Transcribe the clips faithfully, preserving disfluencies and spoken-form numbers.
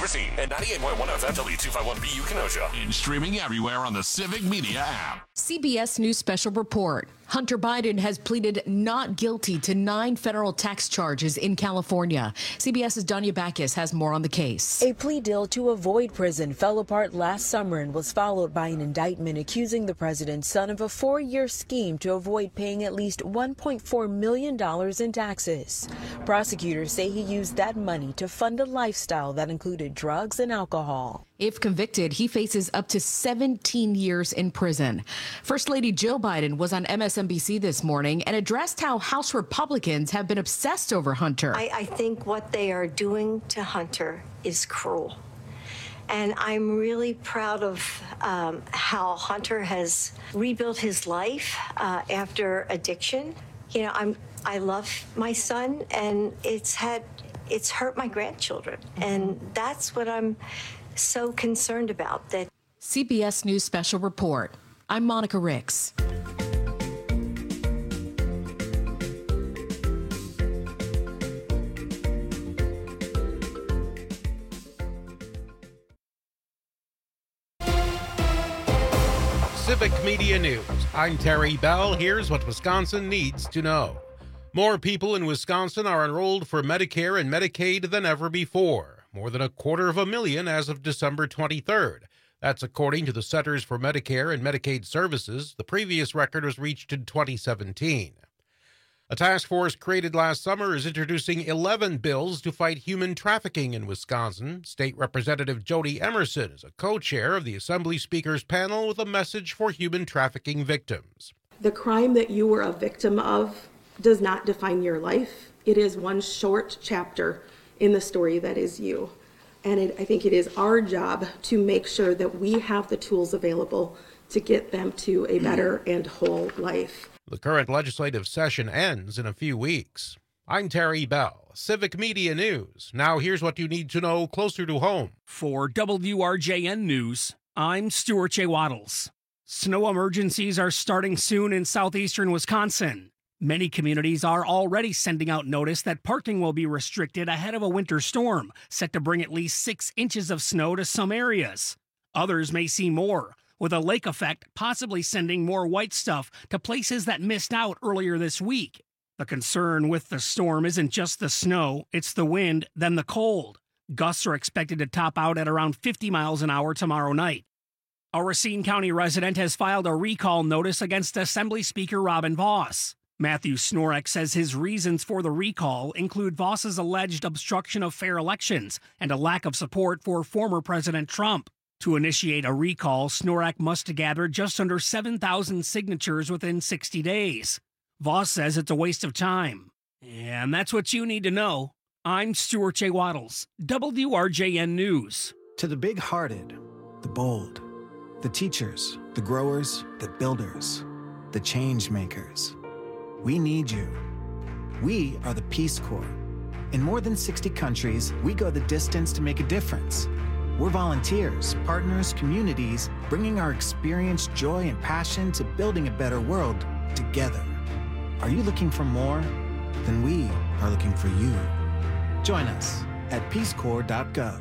Racine, and ninety-eight point one F M W two fifty-one B U Kenosha. And streaming everywhere on the Civic Media app. C B S News Special Report. Hunter Biden has pleaded not guilty to nine federal tax charges in California. CBS's Danya Bacchus has more on the case. A plea deal to avoid prison fell apart last summer and was followed by an indictment accusing the president's son of a four-year scheme to avoid paying at least one point four million dollars in taxes. Prosecutors say he used that money to fund a lifestyle that included drugs and alcohol. If convicted, he faces up to seventeen years in prison. First Lady Jill Biden was on M S N B C this morning and addressed how House Republicans have been obsessed over Hunter. I, I think what they are doing to Hunter is cruel. And I'm really proud of um, how Hunter has rebuilt his life uh, after addiction. You know, I'm I love my son, and it's had it's hurt my grandchildren, and that's what I'm so concerned about. That C B S News Special Report. I'm Monica Ricks. Civic Media News. I'm Terry Bell. Here's what Wisconsin needs to know. More people in Wisconsin are enrolled for Medicare and Medicaid than ever before. More than a quarter of a million as of December twenty-third. That's according to the Centers for Medicare and Medicaid Services. The previous record was reached in twenty seventeen. A task force created last summer is introducing eleven bills to fight human trafficking in Wisconsin. State Representative Jody Emerson is a co-chair of the Assembly Speakers panel with a message for human trafficking victims. The crime that you were a victim of does not define your life. It is one short chapter in the story that is you. And it, I think it is our job to make sure that we have the tools available to get them to a better and whole life. The current legislative session ends in a few weeks. I'm Terry Bell, Civic Media News. Now here's what you need to know closer to home. For W R J N News, I'm Stuart J. Waddles. Snow emergencies are starting soon in southeastern Wisconsin. Many communities are already sending out notice that parking will be restricted ahead of a winter storm, set to bring at least six inches of snow to some areas. Others may see more, with a lake effect possibly sending more white stuff to places that missed out earlier this week. The concern with the storm isn't just the snow, it's the wind, then the cold. Gusts are expected to top out at around fifty miles an hour tomorrow night. A Racine County resident has filed a recall notice against Assembly Speaker Robin Vos. Matthew Snorek says his reasons for the recall include Voss's alleged obstruction of fair elections and a lack of support for former President Trump. To initiate a recall, Snorek must gather just under seven thousand signatures within sixty days. Voss says it's a waste of time. And that's what you need to know. I'm Stuart J. Waddles, W R J N News. To the big-hearted, the bold, the teachers, the growers, the builders, the change makers. We need you. We are the Peace Corps. In more than sixty countries, we go the distance to make a difference. We're volunteers, partners, communities, bringing our experience, joy, and passion to building a better world together. Are you looking for more? Then we are looking for you. Join us at peace corps dot gov.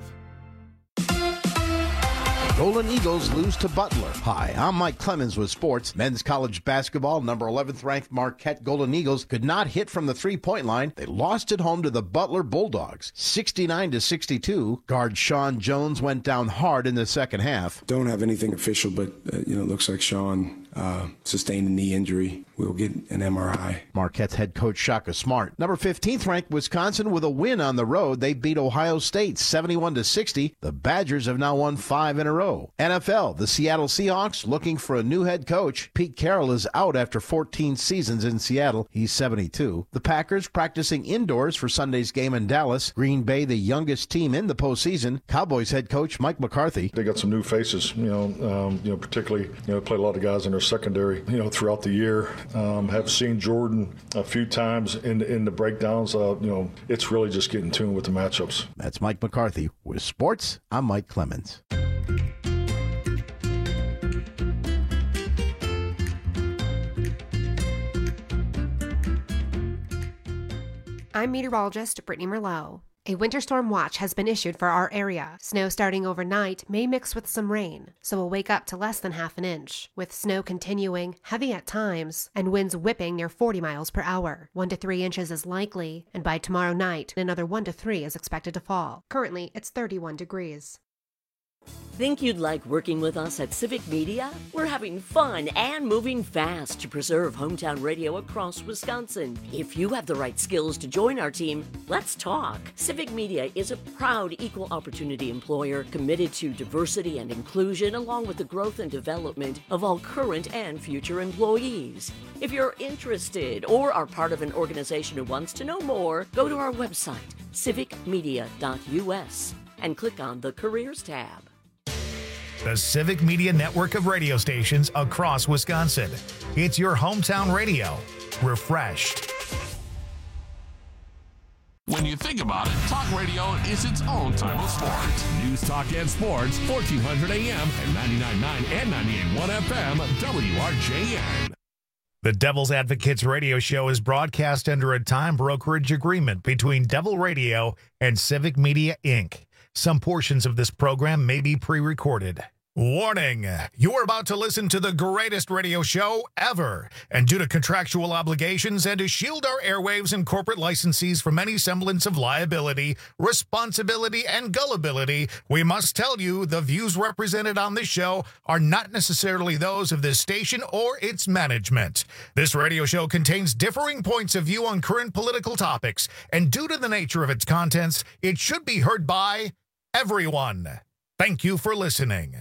Golden Eagles lose to Butler. Hi, I'm Mike Clemens with sports. Men's college basketball, number eleventh ranked Marquette Golden Eagles could not hit from the three-point line. They lost at home to the Butler Bulldogs, sixty-nine to sixty-two. Guard Sean Jones went down hard in the second half. Don't have anything official, but uh, you know, it looks like Sean uh, sustained a knee injury. We'll get an M R I. Marquette's head coach Shaka Smart. Number fifteenth ranked Wisconsin with a win on the road. They beat Ohio State seventy-one to sixty. The Badgers have now won five in a row. N F L, the Seattle Seahawks looking for a new head coach. Pete Carroll is out after fourteen seasons in Seattle. He's seventy-two. The Packers practicing indoors for Sunday's game in Dallas. Green Bay, the youngest team in the postseason. Cowboys head coach Mike McCarthy. They got some new faces, you know, um, you know, particularly, you know, played a lot of guys in their secondary, you know, throughout the year. Um, have seen Jordan a few times in, in the breakdowns. Uh, you know, it's really just getting tuned with the matchups. That's Mike McCarthy. With sports, I'm Mike Clemens. I'm meteorologist Brittany Merlot. A winter storm watch has been issued for our area. Snow starting overnight may mix with some rain, so we'll wake up to less than half an inch, with snow continuing, heavy at times, and winds whipping near forty miles per hour. One to three inches is likely, and by tomorrow night, another one to three is expected to fall. Currently, it's thirty-one degrees. Think you'd like working with us at Civic Media? We're having fun and moving fast to preserve hometown radio across Wisconsin. If you have the right skills to join our team, let's talk. Civic Media is a proud equal opportunity employer committed to diversity and inclusion, along with the growth and development of all current and future employees. If you're interested or are part of an organization who wants to know more, go to our website, civic media dot u s, and click on the Careers tab. The Civic Media network of radio stations across Wisconsin. It's your hometown radio. Refreshed. When you think about it, talk radio is its own type of sport. News, talk, and sports, fourteen hundred A M and ninety-nine point nine and ninety-eight point one F M, W R J N. The Devil's Advocates radio show is broadcast under a time brokerage agreement between Devil Radio and Civic Media, Incorporated. Some portions of this program may be pre-recorded. Warning, you are about to listen to the greatest radio show ever. And due to contractual obligations and to shield our airwaves and corporate licensees from any semblance of liability, responsibility, and gullibility, we must tell you the views represented on this show are not necessarily those of this station or its management. This radio show contains differing points of view on current political topics, and due to the nature of its contents, it should be heard by everyone. Thank you for listening.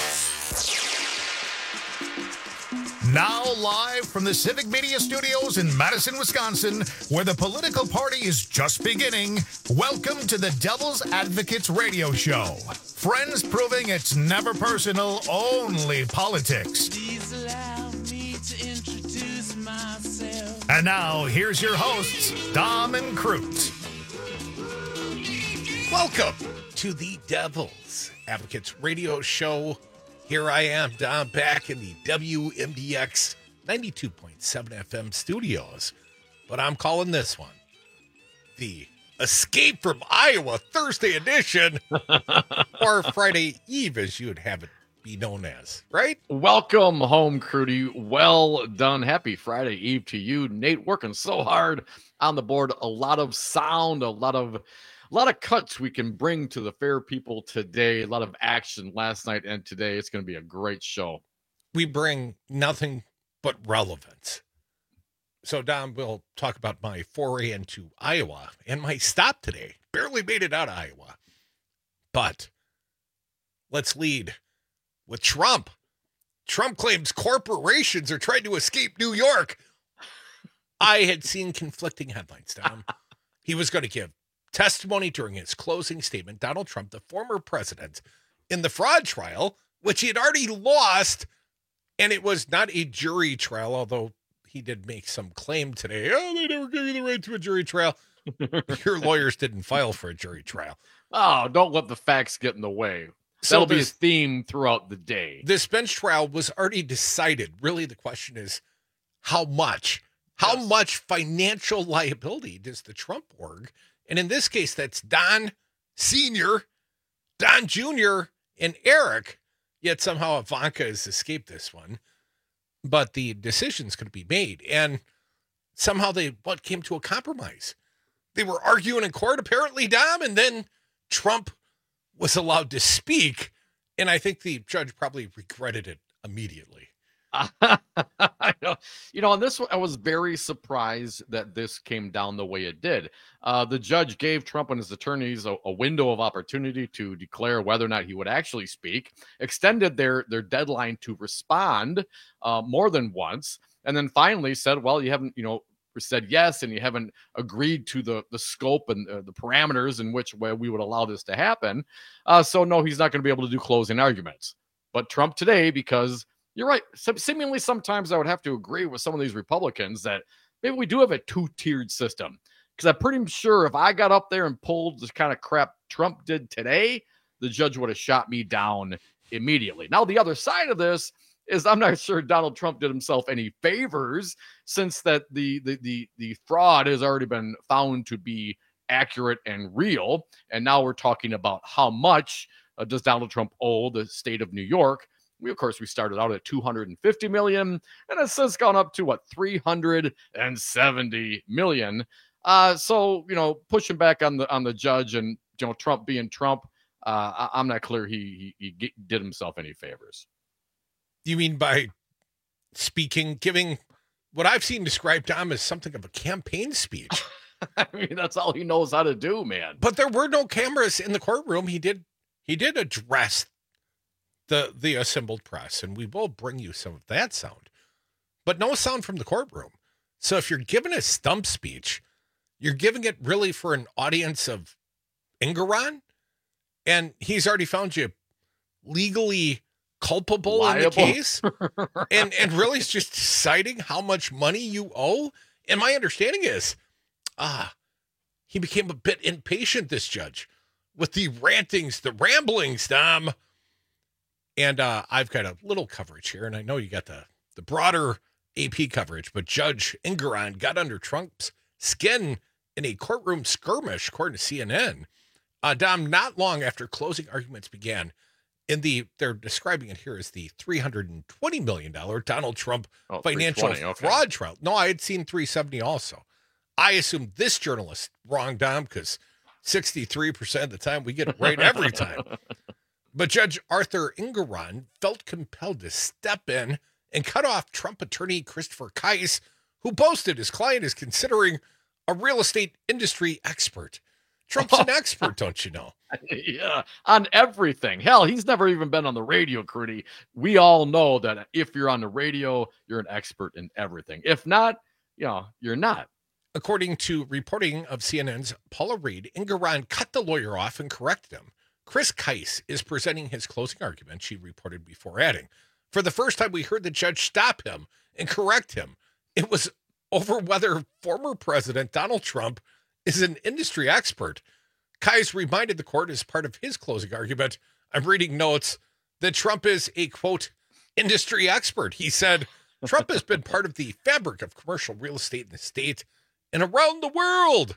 Now live from the Civic Media Studios in Madison, Wisconsin, where the political party is just beginning, welcome to the Devil's Advocates radio show. Friends proving it's never personal, only politics. Please allow me to introduce myself. And now, here's your hosts, Dom and Crute. Welcome to the Devil's Advocates radio show. Here I am, Dom, back in the W M D X ninety-two point seven F M studios. But I'm calling this one the Escape from Iowa Thursday edition, or Friday Eve, as you'd have it be known as, right? Welcome home, Crudy. Well done. Happy Friday Eve to you. Nate working so hard on the board. A lot of sound, a lot of A lot of cuts we can bring to the fair people today. A lot of action last night and today. It's going to be a great show. We bring nothing but relevance. So, Dom, we'll talk about my foray into Iowa and my stop today. Barely made it out of Iowa. But let's lead with Trump. Trump claims corporations are trying to escape New York. I had seen conflicting headlines, Dom. He was going to give testimony during his closing statement. Donald Trump, the former president, in the fraud trial, which he had already lost, and it was not a jury trial, although he did make some claim today. Oh, they never gave you the right to a jury trial. Your lawyers didn't file for a jury trial. Oh, don't let the facts get in the way. So That'll be this- his theme throughout the day. This bench trial was already decided. Really, the question is, how much? How Yes. much financial liability does the Trump org? And in this case, that's Don Senior, Don Junior, and Eric. Yet somehow Ivanka has escaped this one. But the decision's going to be made. And somehow they what came to a compromise. They were arguing in court, apparently, Dom, and then Trump was allowed to speak. And I think the judge probably regretted it immediately. I know. You know, on this one, I was very surprised that this came down the way it did. Uh, the judge gave Trump and his attorneys a, a window of opportunity to declare whether or not he would actually speak, extended their, their deadline to respond uh, more than once, and then finally said, well, you haven't, you know, said yes, and you haven't agreed to the, the scope and uh, the parameters in which way we would allow this to happen. Uh, so, no, he's not going to be able to do closing arguments. But Trump today, because you're right. So seemingly, sometimes I would have to agree with some of these Republicans that maybe we do have a two-tiered system. Because I'm pretty sure if I got up there and pulled the kind of crap Trump did today, the judge would have shot me down immediately. Now, the other side of this is I'm not sure Donald Trump did himself any favors, since that the the the, the fraud has already been found to be accurate and real. And now we're talking about how much uh, does Donald Trump owe the state of New York. We, of course, we started out at two hundred fifty million, and it's since gone up to what, three hundred seventy million. Uh, so, you know, pushing back on the on the judge and, you know, Trump being Trump, uh, I, I'm not clear he, he he did himself any favors. You mean by speaking, giving what I've seen described, Tom, as something of a campaign speech? I mean, that's all he knows how to do, man. But there were no cameras in the courtroom. He did he did address the the assembled press, and we will bring you some of that sound, but no sound from the courtroom. So if you're giving a stump speech, you're giving it really for an audience of Engoron, and he's already found you legally culpable Liable. in the case, and and really is just citing how much money you owe. And my understanding is, ah, he became a bit impatient, this judge, with the rantings, the ramblings, Tom. And uh, I've got a little coverage here, and I know you got the, the broader A P coverage, but Judge Engoron got under Trump's skin in a courtroom skirmish, according to C N N. Uh, Dom, not long after closing arguments began, in the they're describing it here as the three hundred twenty million dollars Donald Trump Oh, financial okay. fraud trial. No, I had seen three seventy also. I assumed this journalist wrong, Dom, because sixty-three percent of the time we get it right every time. But Judge Arthur Engoron felt compelled to step in and cut off Trump attorney Christopher Kise, who boasted his client is considering a real estate industry expert. Trump's an expert, don't you know? Yeah, on everything. Hell, he's never even been on the radio, Crudy. We all know that if you're on the radio, you're an expert in everything. If not, you know, you're not. According to reporting of C N N's Paula Reed, Engoron cut the lawyer off and corrected him. Chris Kise is presenting his closing argument, she reported before adding. For the first time, we heard the judge stop him and correct him. It was over whether former President Donald Trump is an industry expert. Kise reminded the court as part of his closing argument, I'm reading notes, that Trump is a, quote, industry expert. He said, Trump has been part of the fabric of commercial real estate in the state and around the world.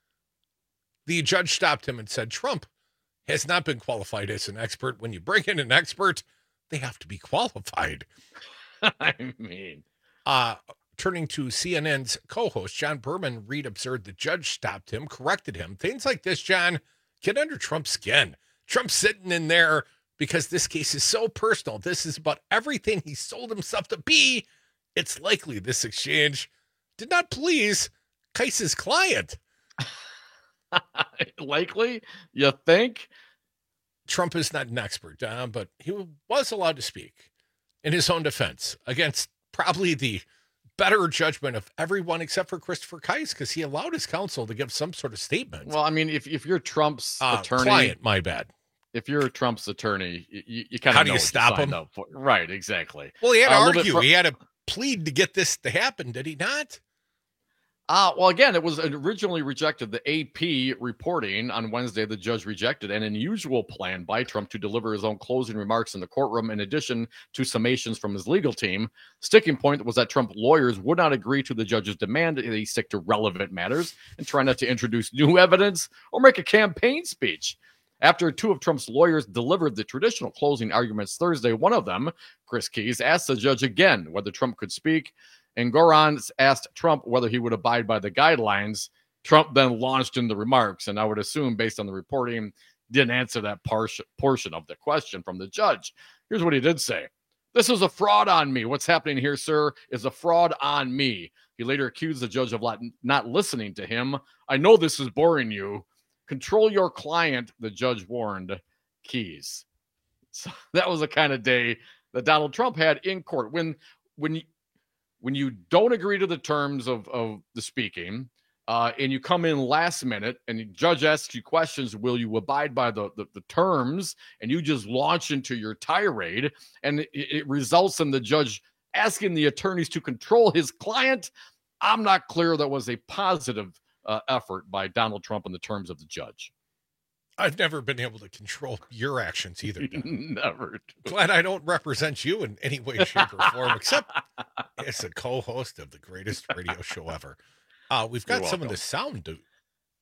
The judge stopped him and said, Trump has not been qualified as an expert. When you bring in an expert, they have to be qualified. I mean, uh, turning to C N N's co-host, John Berman, Reed observed the judge stopped him, corrected him. Things like this, John, get under Trump's skin. Trump's sitting in there because this case is so personal. This is about everything he sold himself to be. It's likely this exchange did not please Kise's client. Likely? You think? Trump is not an expert, Don, but he was allowed to speak in his own defense against probably the better judgment of everyone except for Christopher Kise, because he allowed his counsel to give some sort of statement. Well, I mean, if, if you're Trump's uh, attorney, client, my bad. If you're Trump's attorney, you, you kind of how do you stop him? Right, exactly. Well, he had to uh, argue. For- he had to plead to get this to happen, did he not? Uh, well, again, it was originally rejected. The A P reporting on Wednesday, the judge rejected an unusual plan by Trump to deliver his own closing remarks in the courtroom, in addition to summations from his legal team. Sticking point was that Trump lawyers would not agree to the judge's demand that he stick to relevant matters and try not to introduce new evidence or make a campaign speech. After two of Trump's lawyers delivered the traditional closing arguments Thursday, one of them, Chris Kise, asked the judge again whether Trump could speak. And Engoron asked Trump whether he would abide by the guidelines. Trump then launched into remarks, and I would assume, based on the reporting, didn't answer that par- portion of the question from the judge. Here's what he did say. This is a fraud on me. What's happening here, sir, is a fraud on me. He later accused the judge of not listening to him. I know this is boring you. Control your client, the judge warned Kise. So that was the kind of day that Donald Trump had in court. When, when you, When you don't agree to the terms of, of the speaking, uh, and you come in last minute and the judge asks you questions, will you abide by the, the, the terms? And you just launch into your tirade, and it, it results in the judge asking the attorneys to control his client. I'm not clear that was a positive uh, effort by Donald Trump in the terms of the judge. I've never been able to control your actions either. Never. Glad I don't represent you in any way, shape, or form, except as a co-host of the greatest radio show ever. Uh, we've got You're some of welcome. the sound to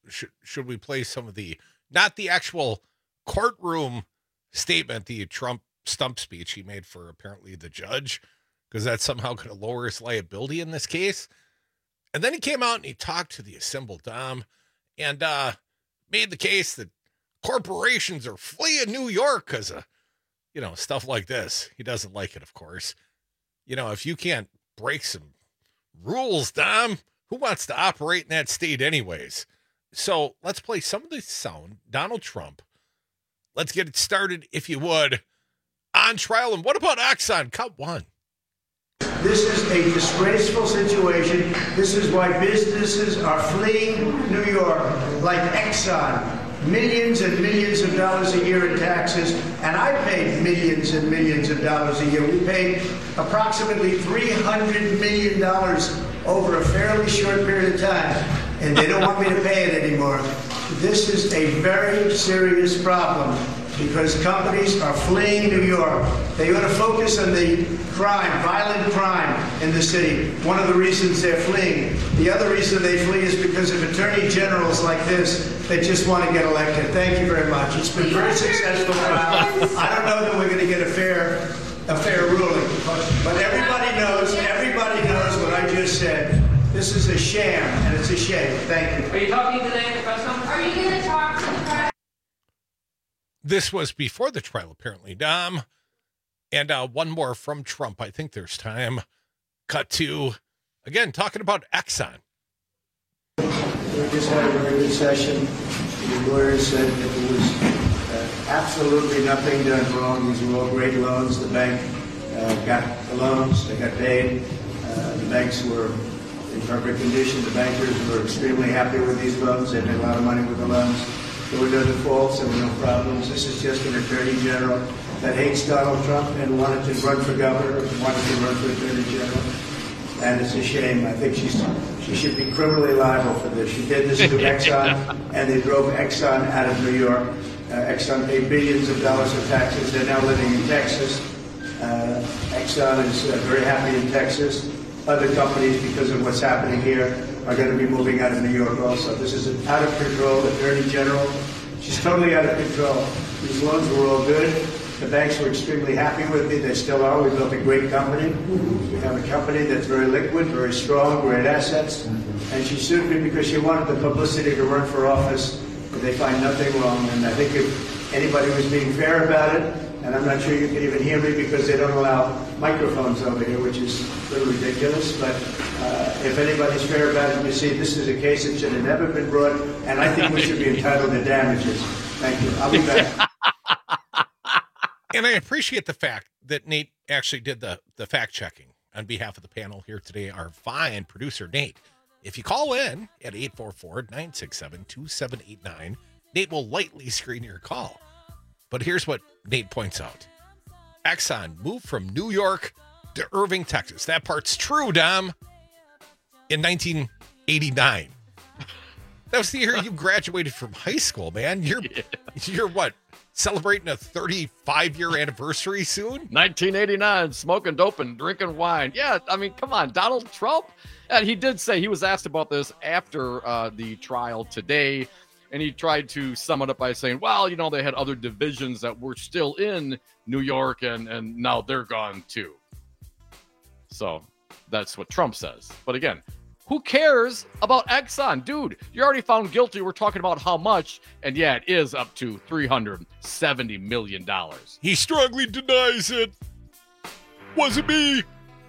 should should we play some of the, not the actual courtroom statement, the Trump stump speech he made for apparently the judge, because that's somehow going to lower his liability in this case. And then he came out and he talked to the assembled Dom and uh, made the case that corporations are fleeing New York because of, you know, stuff like this. He doesn't like it, of course. You know, if you can't break some rules, Dom, who wants to operate in that state anyways? So let's play some of the sound. Donald Trump. Let's get it started, if you would, on trial. And what about Exxon? Cut one. This is a disgraceful situation. This is why businesses are fleeing New York, like Exxon. Millions and millions of dollars a year in taxes, and I paid millions and millions of dollars a year. We paid approximately three hundred million dollars over a fairly short period of time, and they don't want me to pay it anymore. This is a very serious problem because companies are fleeing New York. They ought to focus on the crime, violent crime in the city. One of the reasons they're fleeing. The other reason they flee is because of attorney generals like this that just want to get elected. Thank you very much. It's been very successful trial. I don't know that we're going to get a fair, a fair ruling, but everybody knows, everybody knows what I just said. This is a sham, and it's a shame. Thank you. Are you talking today at the press conference? Are you going to talk to the press? This was before the trial, apparently, Dom. And uh, one more from Trump. I think there's time. Cut to, again, talking about Exxon. We just had a very good session. The lawyers said that there was uh, absolutely nothing done wrong. These were all great loans. The bank uh, got the loans. They got paid. Uh, the banks were in perfect condition. The bankers were extremely happy with these loans. They made a lot of money with the loans. There were no defaults, there were no problems. This is just an attorney general that hates Donald Trump and wanted to run for governor, wanted to run for attorney general. And it's a shame. I think she's she should be criminally liable for this. She did this to Exxon, and they drove Exxon out of New York. Uh, Exxon paid billions of dollars of taxes. They're now living in Texas. Uh, Exxon is uh, very happy in Texas. Other companies, because of what's happening here, are going to be moving out of New York also. This is an out-of-control attorney general. She's totally out of control. These loans were all good. The banks were extremely happy with me. They still are. We built a great company. We have a company that's very liquid, very strong, great assets. And she sued me because she wanted the publicity to run for office, but they find nothing wrong. And I think if anybody was being fair about it, and I'm not sure you can even hear me because they don't allow microphones over here, which is really ridiculous. But uh, if anybody's fair about it, you see, this is a case that should have never been brought, and I think we should be entitled to damages. Thank you. I'll be back. And I appreciate the fact that Nate actually did the, the fact checking on behalf of the panel here today. Our fine producer, Nate. If you call in at eight four four, nine six seven, two seven eight nine, Nate will lightly screen your call. But here's what Nate points out. Exxon moved from New York to Irving, Texas. That part's true, Dom. In nineteen eighty-nine. That was the year you graduated from high school, man. You're, yeah. you're what? Celebrating a thirty-five year anniversary soon? nineteen eighty-nine, smoking dope and drinking wine. Yeah, I mean, come on, Donald Trump. And he did say, he was asked about this after uh, the trial today. And he tried to sum it up by saying, well, you know, they had other divisions that were still in New York, and, and now they're gone too. So that's what Trump says. But again, who cares about Exxon? Dude, you're already found guilty. We're talking about how much. And yeah, it is up to three hundred seventy million dollars. He strongly denies it. Wasn't me.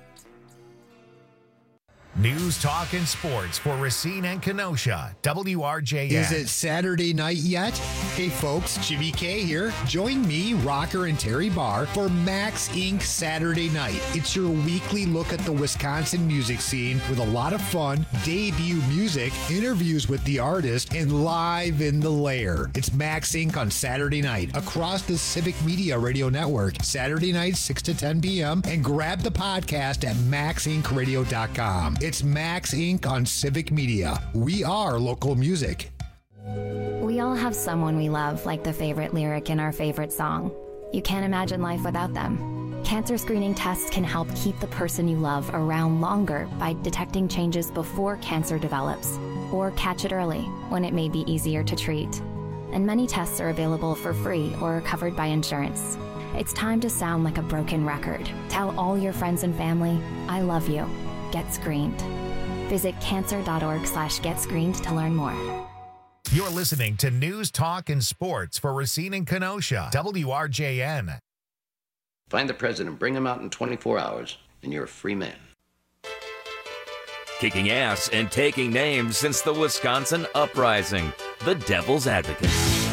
News, talk, and sports for Racine and Kenosha. W R J N. Is it Saturday night yet? Hey folks, Jimmy K here. Join me, Rocker, and Terry Barr for Max Incorporated Saturday Night. It's your weekly look at the Wisconsin music scene with a lot of fun, debut music, interviews with the artist, and live in the lair. It's Max Incorporated on Saturday night across the Civic Media Radio Network. Saturday night, six to ten p.m. And grab the podcast at max inc radio dot com. It's Max Incorporated on Civic Media. We are local music. We all have someone we love, like the favorite lyric in our favorite song. You can't imagine life without them. Cancer screening tests can help keep the person you love around longer by detecting changes before cancer develops. or catch it early when it may be easier to treat. And many tests are available for free or covered by insurance. It's time to sound like a broken record. Tell all your friends and family, I love you. Get screened. Visit cancer.org slash get screened to learn more. You're listening to News, Talk, and Sports for Racine and Kenosha, W R J N. Find the president, bring him out in twenty-four hours, and you're a free man. Kicking ass and taking names since the Wisconsin Uprising, the Devil's Advocate.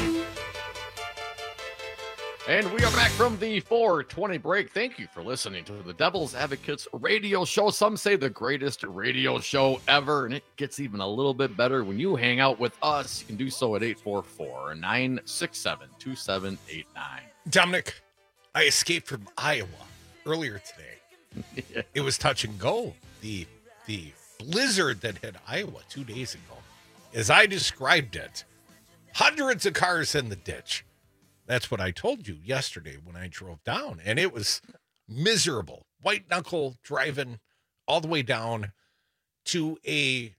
And we are back from the four twenty break. Thank you for listening to the Devil's Advocates radio show. Some say the greatest radio show ever, and it gets even a little bit better when you hang out with us. You can do so at eight four four, nine six seven, two seven eight nine. Dominic, I escaped from Iowa earlier today. Yeah. It was touch and go. The the blizzard that hit Iowa two days ago. As I described it, hundreds of cars in the ditch. That's what I told you yesterday when I drove down, and it was miserable. White knuckle driving all the way down to a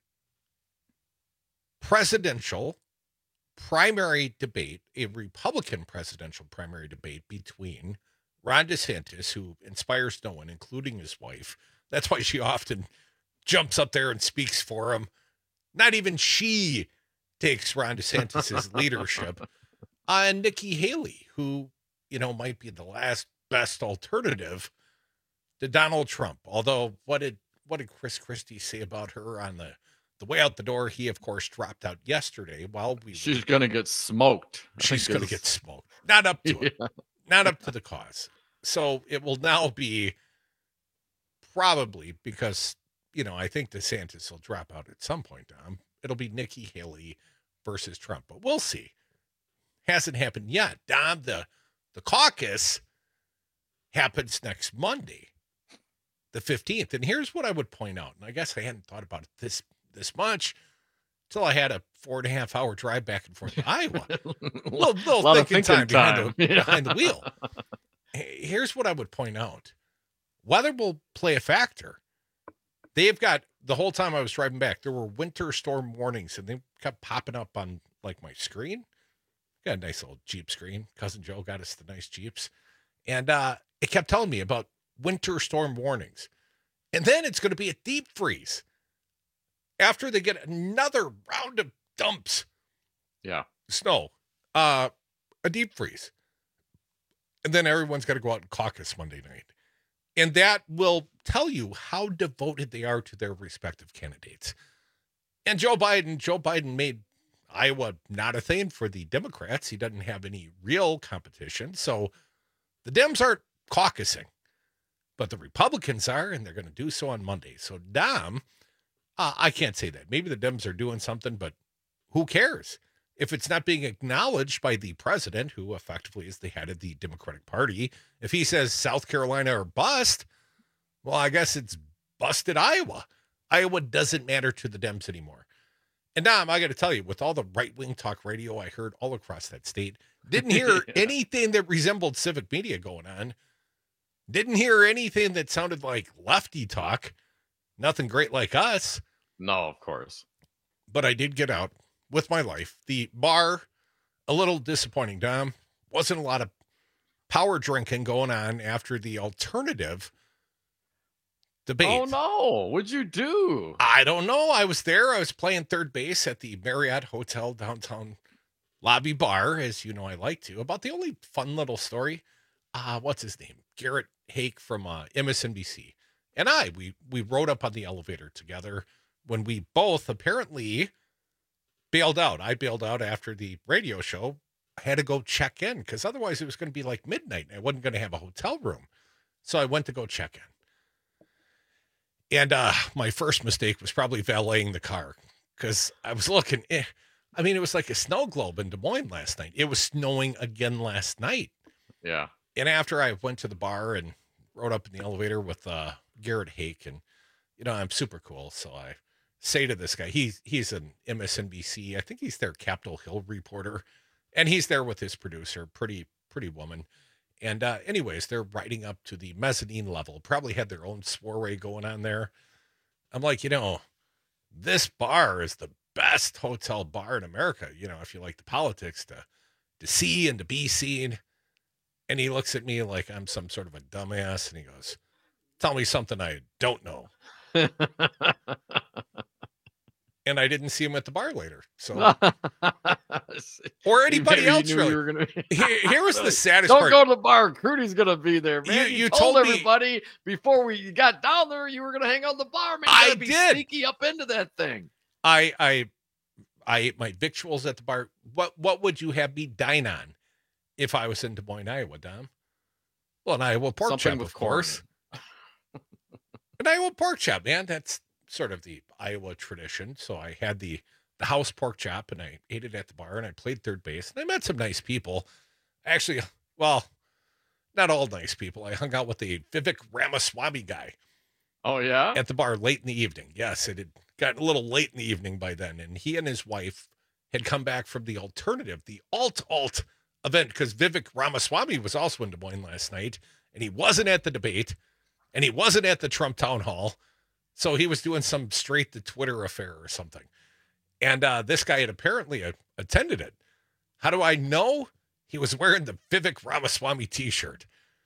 presidential primary debate, a Republican presidential primary debate between Ron DeSantis, who inspires no one, including his wife. That's why she often jumps up there and speaks for him. Not even she takes Ron DeSantis' leadership. Uh, and Nikki Haley, who, you know, might be the last best alternative to Donald Trump. Although, what did what did Chris Christie say about her on the, the way out the door? He, of course, dropped out yesterday. While we She's going to get smoked. She's going to get smoked. Not up to it. Yeah. Not up to the cause. So it will now be probably because, you know, I think DeSantis will drop out at some point, Dom. It'll be Nikki Haley versus Trump, but we'll see. Hasn't happened yet. Dom, the, the caucus happens next Monday, the fifteenth. And here's what I would point out. And I guess I hadn't thought about it this, this much until I had a four and a half hour drive back and forth to Iowa. little, little a thinking, thinking time, time. Behind, the, Yeah. behind the wheel. Here's what I would point out. Weather will play a factor. They've got, the whole time I was driving back, there were winter storm warnings, and they kept popping up on, like, my screen. Got a nice little Jeep screen. Cousin Joe got us the nice Jeeps. And uh, it kept telling me about winter storm warnings. And then it's going to be a deep freeze after they get another round of dumps. Yeah. Snow. Uh, a deep freeze. And then everyone's got to go out and caucus Monday night. And that will tell you how devoted they are to their respective candidates. And Joe Biden, Joe Biden made Iowa not a thing for the Democrats. He doesn't have any real competition. So the Dems aren't caucusing, but the Republicans are, and they're going to do so on Monday. So Dom, uh, I can't say that. Maybe the Dems are doing something, but who cares? If it's not being acknowledged by the president, who effectively is the head of the Democratic Party, if he says South Carolina or bust, well, I guess it's busted Iowa. Iowa doesn't matter to the Dems anymore. And Dom, I got to tell you, with all the right-wing talk radio I heard all across that state, didn't hear yeah. anything that resembled civic media going on. Didn't hear anything that sounded like lefty talk. Nothing great like us. No, of course. But I did get out with my life. The bar, a little disappointing, Dom. Wasn't a lot of power drinking going on after the alternative debate. Oh, no. What'd you do? I don't know. I was there. I was playing third base at the Marriott Hotel downtown lobby bar, as you know I like to. About the only fun little story, uh, what's his name? Garrett Hake from uh, M S N B C. And I, we, we rode up on the elevator together when we both apparently bailed out. I bailed out after the radio show. I had to go check in because otherwise it was going to be like midnight and I wasn't going to have a hotel room. So I went to go check in. And uh, my first mistake was probably valeting the car because I was looking. Eh, I mean, it was like a snow globe in Des Moines last night. It was snowing again last night. Yeah. And after I went to the bar and rode up in the elevator with uh, Garrett Hake, and, you know, I'm super cool. So I say to this guy, he's, he's an M S N B C. I think he's their Capitol Hill reporter. And he's there with his producer, pretty, pretty woman. And uh, anyways, they're riding up to the mezzanine level, probably had their own soiree going on there. I'm like, you know, this bar is the best hotel bar in America, you know, if you like the politics, to to see and to be seen. And he looks at me like I'm some sort of a dumbass, and he goes, tell me something I don't know. And I didn't see him at the bar later. So, or anybody Maybe else you knew really. you were gonna... here, here was the saddest Don't part. go to the bar. Crudy's going to be there, man. You- You, you told, told me- everybody before we got down there you were going to hang out in the bar, man. You I gotta be did. sneaky up into that thing. I I I ate my victuals at the bar. What what would you have me dine on if I was in Des Moines, Iowa, Dom? Well, an Iowa pork Something chop, with of course. An Iowa pork chop, man. That's sort of the Iowa tradition. So I had the the house pork chop, and I ate it at the bar, and I played third base, and I met some nice people. Actually, well, not all nice people. I hung out with the Vivek Ramaswamy guy. Oh, yeah? At the bar late in the evening. Yes, it had gotten a little late in the evening by then. And he and his wife had come back from the alternative, the alt-alt event, because Vivek Ramaswamy was also in Des Moines last night, and he wasn't at the debate, and he wasn't at the Trump town hall. So he was doing some straight to Twitter affair or something. And uh, this guy had apparently uh, attended it. How do I know? He was wearing the Vivek Ramaswamy t-shirt.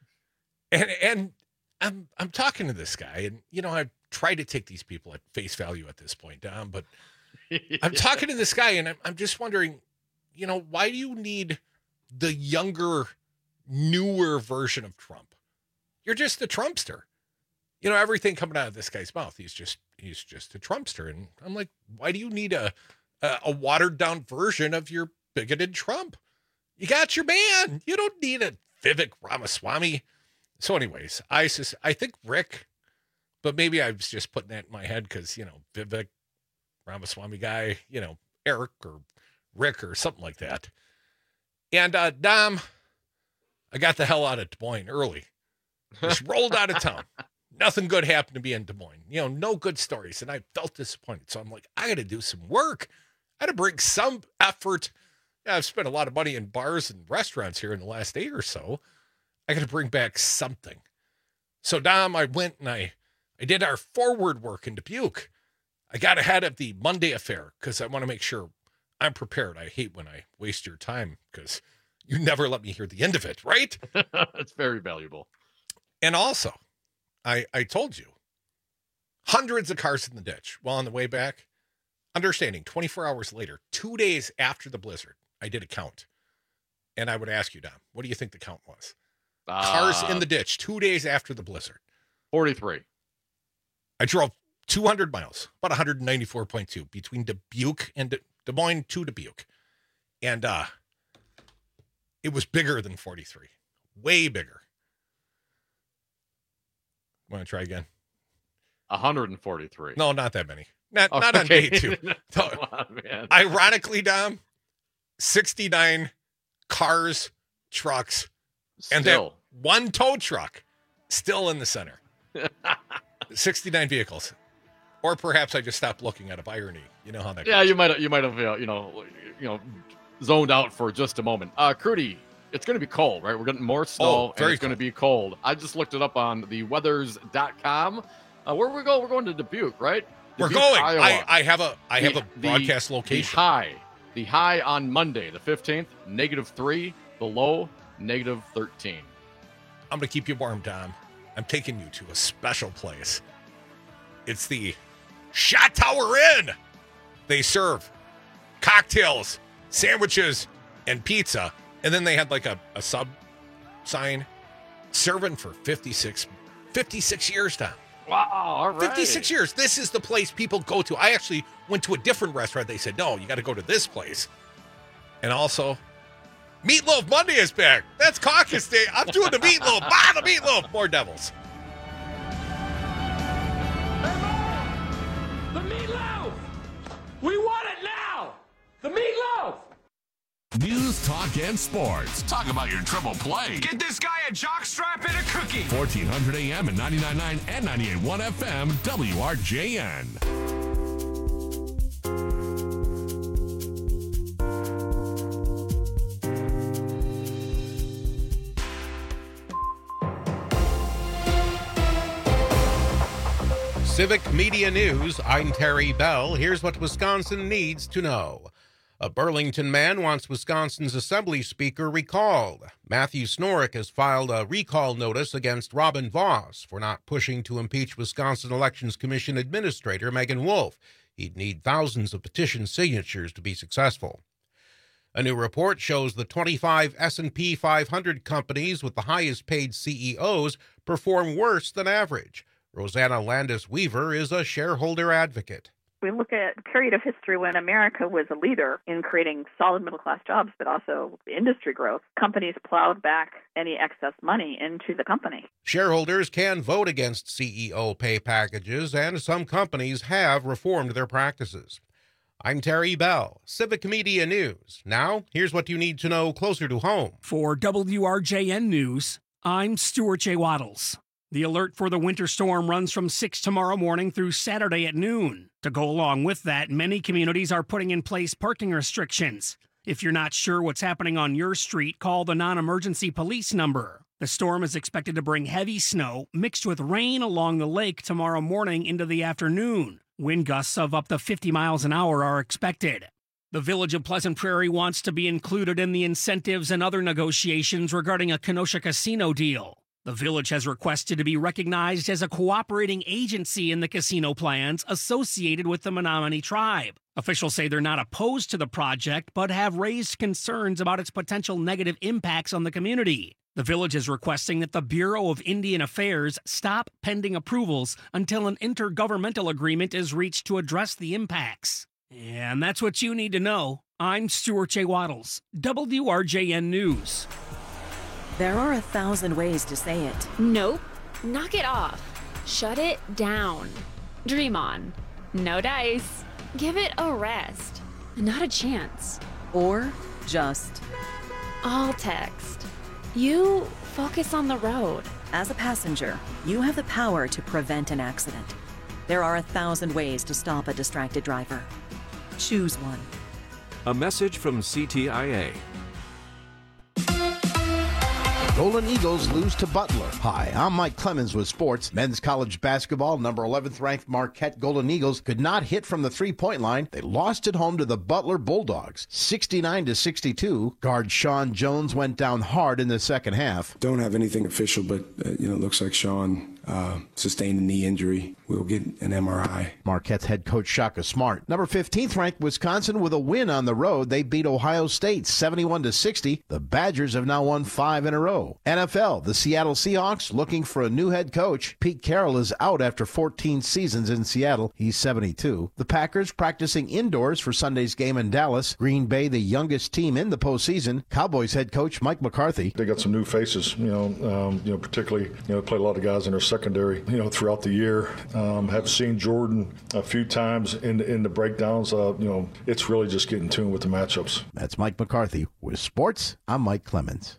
And and I'm I'm talking to this guy, and, you know, I try to take these people at face value at this point, Dom, but I'm talking to this guy, and I'm, I'm just wondering, you know, why do you need the younger, newer version of Trump? You're just a Trumpster. You know, everything coming out of this guy's mouth, he's just he's just a Trumpster. And I'm like, why do you need a a, a watered down version of your bigoted Trump? You got your man. You don't need a Vivek Ramaswamy. So anyways, I sus- I think Rick, but maybe I was just putting that in my head because, you know, Vivek Ramaswamy guy, you know, Eric or Rick or something like that. And uh, Dom, I got the hell out of Des Moines early. Just rolled out of town. Nothing good happened to me in Des Moines. You know, no good stories. And I felt disappointed. So I'm like, I got to do some work. I got to bring some effort. Yeah, I've spent a lot of money in bars and restaurants here in the last eight or so. I got to bring back something. So, Dom, I went and I, I did our forward work in Dubuque. I got ahead of the Monday affair because I want to make sure I'm prepared. I hate when I waste your time because you never let me hear the end of it, right? It's very valuable. And also, I, I told you, hundreds of cars in the ditch. Well, on the way back, understanding twenty-four hours later, two days after the blizzard, I did a count. And I would ask you, Dom, what do you think the count was? Uh, Cars in the ditch, two days after the blizzard. forty-three. I drove two hundred miles, about one ninety-four point two, between Dubuque and De- Des Moines to Dubuque. And uh, it was bigger than forty-three. Way bigger. Want to try again? one forty-three. No, not that many. Not, Oh, not on okay. day two. Come on, man. Ironically, Dom, sixty-nine cars, trucks, and then Still. one tow truck still in the center. sixty-nine vehicles. Or perhaps I just stopped looking out of irony. You know how that Yeah, goes. you might have, you might have, uh, you know, you know, zoned out for just a moment. Uh, Crudy, it's going to be cold, right? We're getting more snow, Oh, and very it's going to be cold. I just looked it up on the weathers dot com. Uh, where we go? We're going to Dubuque, right? We're Dubuque, going. Iowa. I, I have a I have The- a broadcast the, location. The high, the high on Monday, the fifteenth, negative three. The low, negative thirteen. I'm going to keep you warm, Dom. I'm taking you to a special place. It's the Shot Tower Inn. They serve cocktails, sandwiches, and pizza. And then they had like a, a sub sign serving for fifty-six, fifty-six years, Dom. Wow, all right. fifty-six years. This is the place people go to. I actually went to a different restaurant. They said, no, you got to go to this place. And also, Meatloaf Monday is back. That's caucus day. I'm doing the meatloaf. Ah, the meatloaf. More devils. The meatloaf! We want it now! The meatloaf! News, talk, and sports. Talk about your triple play. Get this guy a jockstrap and a cookie. fourteen hundred A M and ninety-nine point nine and ninety-eight point one F M, W R J N. Civic Media News, I'm Terry Bell. Here's what Wisconsin needs to know. A Burlington man wants Wisconsin's Assembly Speaker recalled. Matthew Snorek has filed a recall notice against Robin Voss for not pushing to impeach Wisconsin Elections Commission Administrator Megan Wolf. He'd need thousands of petition signatures to be successful. A new report shows the twenty-five S and P five hundred companies with the highest paid C E Os perform worse than average. Rosanna Landis-Weaver is a shareholder advocate. We look at a period of history when America was a leader in creating solid middle-class jobs, but also industry growth. Companies plowed back any excess money into the company. Shareholders can vote against C E O pay packages, and some companies have reformed their practices. I'm Terry Bell, Civic Media News. Now, here's what you need to know closer to home. For W R J N News, I'm Stuart J. Waddles. The alert for the winter storm runs from six tomorrow morning through Saturday at noon. To go along with that, many communities are putting in place parking restrictions. If you're not sure what's happening on your street, call the non-emergency police number. The storm is expected to bring heavy snow mixed with rain along the lake tomorrow morning into the afternoon. Wind gusts of up to fifty miles an hour are expected. The Village of Pleasant Prairie wants to be included in the incentives and other negotiations regarding a Kenosha casino deal. The village has requested to be recognized as a cooperating agency in the casino plans associated with the Menominee tribe. Officials say they're not opposed to the project, but have raised concerns about its potential negative impacts on the community. The village is requesting that the Bureau of Indian Affairs stop pending approvals until an intergovernmental agreement is reached to address the impacts. And that's what you need to know. I'm Stuart J. Waddles, W R J N News. There are a thousand ways to say it. Nope. Knock it off. Shut it down. Dream on. No dice. Give it a rest. Not a chance. Or just. All text. You focus on the road. As a passenger, you have the power to prevent an accident. There are a thousand ways to stop a distracted driver. Choose one. A message from C T I A. Golden Eagles lose to Butler. Hi, I'm Mike Clemens with sports. Men's college basketball, number eleventh ranked Marquette Golden Eagles could not hit from the three-point line. They lost at home to the Butler Bulldogs, sixty-nine to sixty-two. Guard Sean Jones went down hard in the second half. Don't have anything official, but uh, you know, it looks like Sean uh, sustained a knee injury. We'll get an M R I. Marquette's head coach Shaka Smart. Number fifteenth ranked Wisconsin with a win on the road. They beat Ohio State seventy-one to sixty. The Badgers have now won five in a row. N F L, the Seattle Seahawks looking for a new head coach. Pete Carroll is out after fourteen seasons in Seattle. He's seventy-two. The Packers practicing indoors for Sunday's game in Dallas. Green Bay, the youngest team in the postseason. Cowboys head coach Mike McCarthy. They got some new faces, you know, um, you know, particularly, you know, play a lot of guys in their secondary, you know, throughout the year. Um, have seen Jordan a few times in in the breakdowns. Uh, you know, it's really just getting tuned with the matchups. That's Mike McCarthy. With sports, I'm Mike Clemens.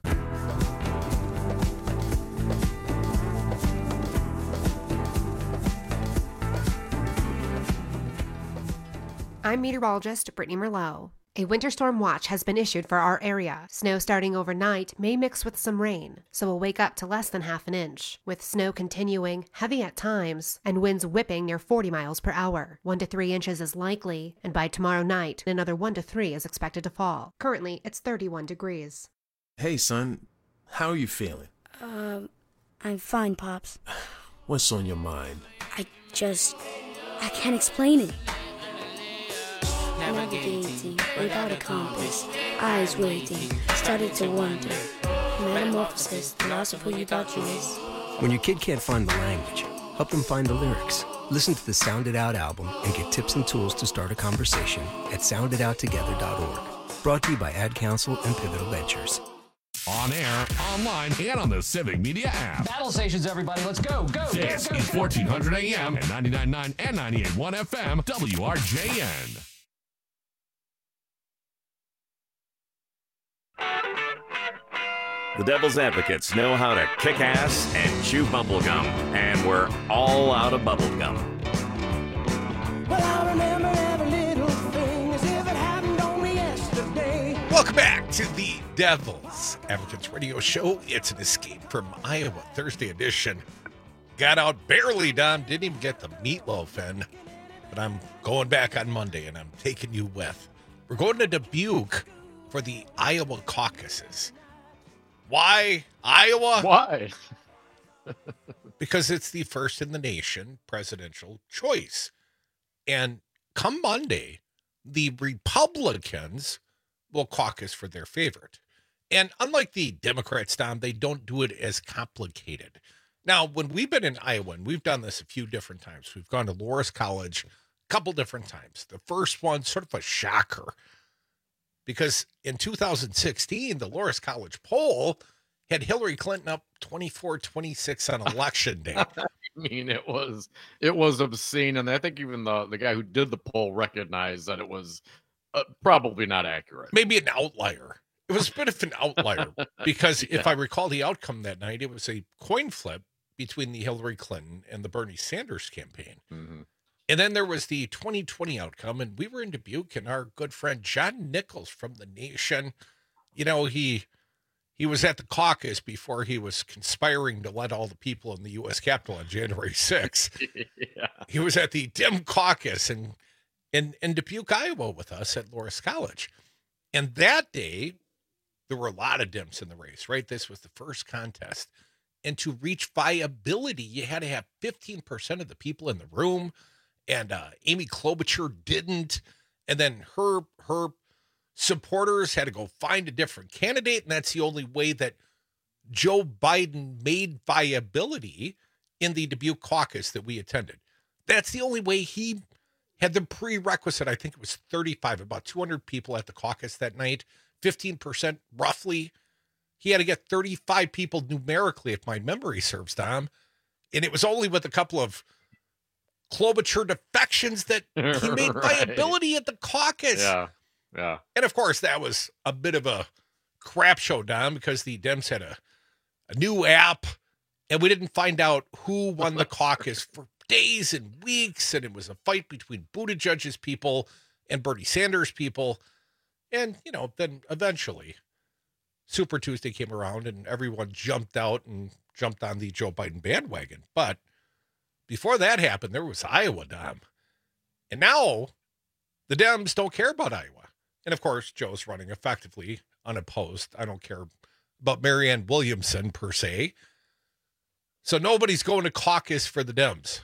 I'm meteorologist Brittany Merlot. A winter storm watch has been issued for our area. Snow starting overnight may mix with some rain, so we'll wake up to less than half an inch, with snow continuing, heavy at times, and winds whipping near forty miles per hour. One to three inches is likely, and by tomorrow night, another one to three is expected to fall. Currently, it's thirty-one degrees. Hey, son. How are you feeling? Um, I'm fine, Pops. What's on your mind? I just... I can't explain it. Navigating without a compass, eyes waiting, started to wonder. Metamorphosis, the loss of who you thought you was. When your kid can't find the language, help them find the lyrics. Listen to the Sound It Out album and get tips and tools to start a conversation at sound it out together dot org. Brought to you by Ad Council and Pivotal Ventures. On air, online, and on the Civic Media app. Battle stations, everybody. Let's go, go, This go, go, is go. fourteen hundred A M and ninety-nine point nine and ninety-eight point one F M, W R J N. The Devil's Advocates know how to kick ass and chew bubblegum, and we're all out of bubblegum. Well, I remember every little thing as if it happened only yesterday. Welcome back to the Devil's Advocates Radio Show. It's an Escape from Iowa Thursday edition. got out barely, Dom. Didn't even get the meatloaf in. But I'm going back on Monday, and I'm taking you with. We're going to Dubuque for the Iowa caucuses. Why Iowa? Why? Because it's the first in the nation presidential choice. And come Monday, the Republicans will caucus for their favorite. And unlike the Democrats, Tom, they don't do it as complicated. Now, when we've been in Iowa, and we've done this a few different times, we've gone to Loras College a couple different times. The first one, sort of a shocker, because in two thousand sixteen, the Loras College poll had Hillary Clinton up twenty-four twenty-six on election day. I mean, it was it was obscene, and I think even the, the guy who did the poll recognized that it was uh, probably not accurate. Maybe an outlier. It was a bit of an outlier because Yeah. if I recall the outcome that night, it was a coin flip between the Hillary Clinton and the Bernie Sanders campaign. Mm-hmm. And then there was the twenty twenty outcome, and we were in Dubuque, and our good friend John Nichols from The Nation, you know, he he was at the caucus before he was conspiring to let all the people in the U S Capitol on January sixth. Yeah. He was at the Dem caucus in, in, in Dubuque, Iowa with us at Loras College. And that day, there were a lot of Dems in the race, right? This was the first contest. And to reach viability, you had to have fifteen percent of the people in the room. And uh, Amy Klobuchar didn't. And then her her supporters had to go find a different candidate. And that's the only way that Joe Biden made viability in the Dubuque caucus that we attended. That's the only way he had the prerequisite. I think it was thirty-five, about two hundred people at the caucus that night, fifteen percent roughly. He had to get thirty-five people numerically, if my memory serves, Tom. And it was only with a couple of Klobuchar defections that he made Right. viability at the caucus. Yeah, yeah. And of course, that was a bit of a crap show, Don, because the Dems had a, a new app, and we didn't find out who won the caucus for days and weeks. And it was a fight between Buttigieg's people and Bernie Sanders' people. And, you know, then eventually Super Tuesday came around and everyone jumped out and jumped on the Joe Biden bandwagon. But before that happened, there was Iowa, Dom. And now the Dems don't care about Iowa. And of course, Joe's running effectively unopposed. I don't care about Marianne Williamson per se. So nobody's going to caucus for the Dems.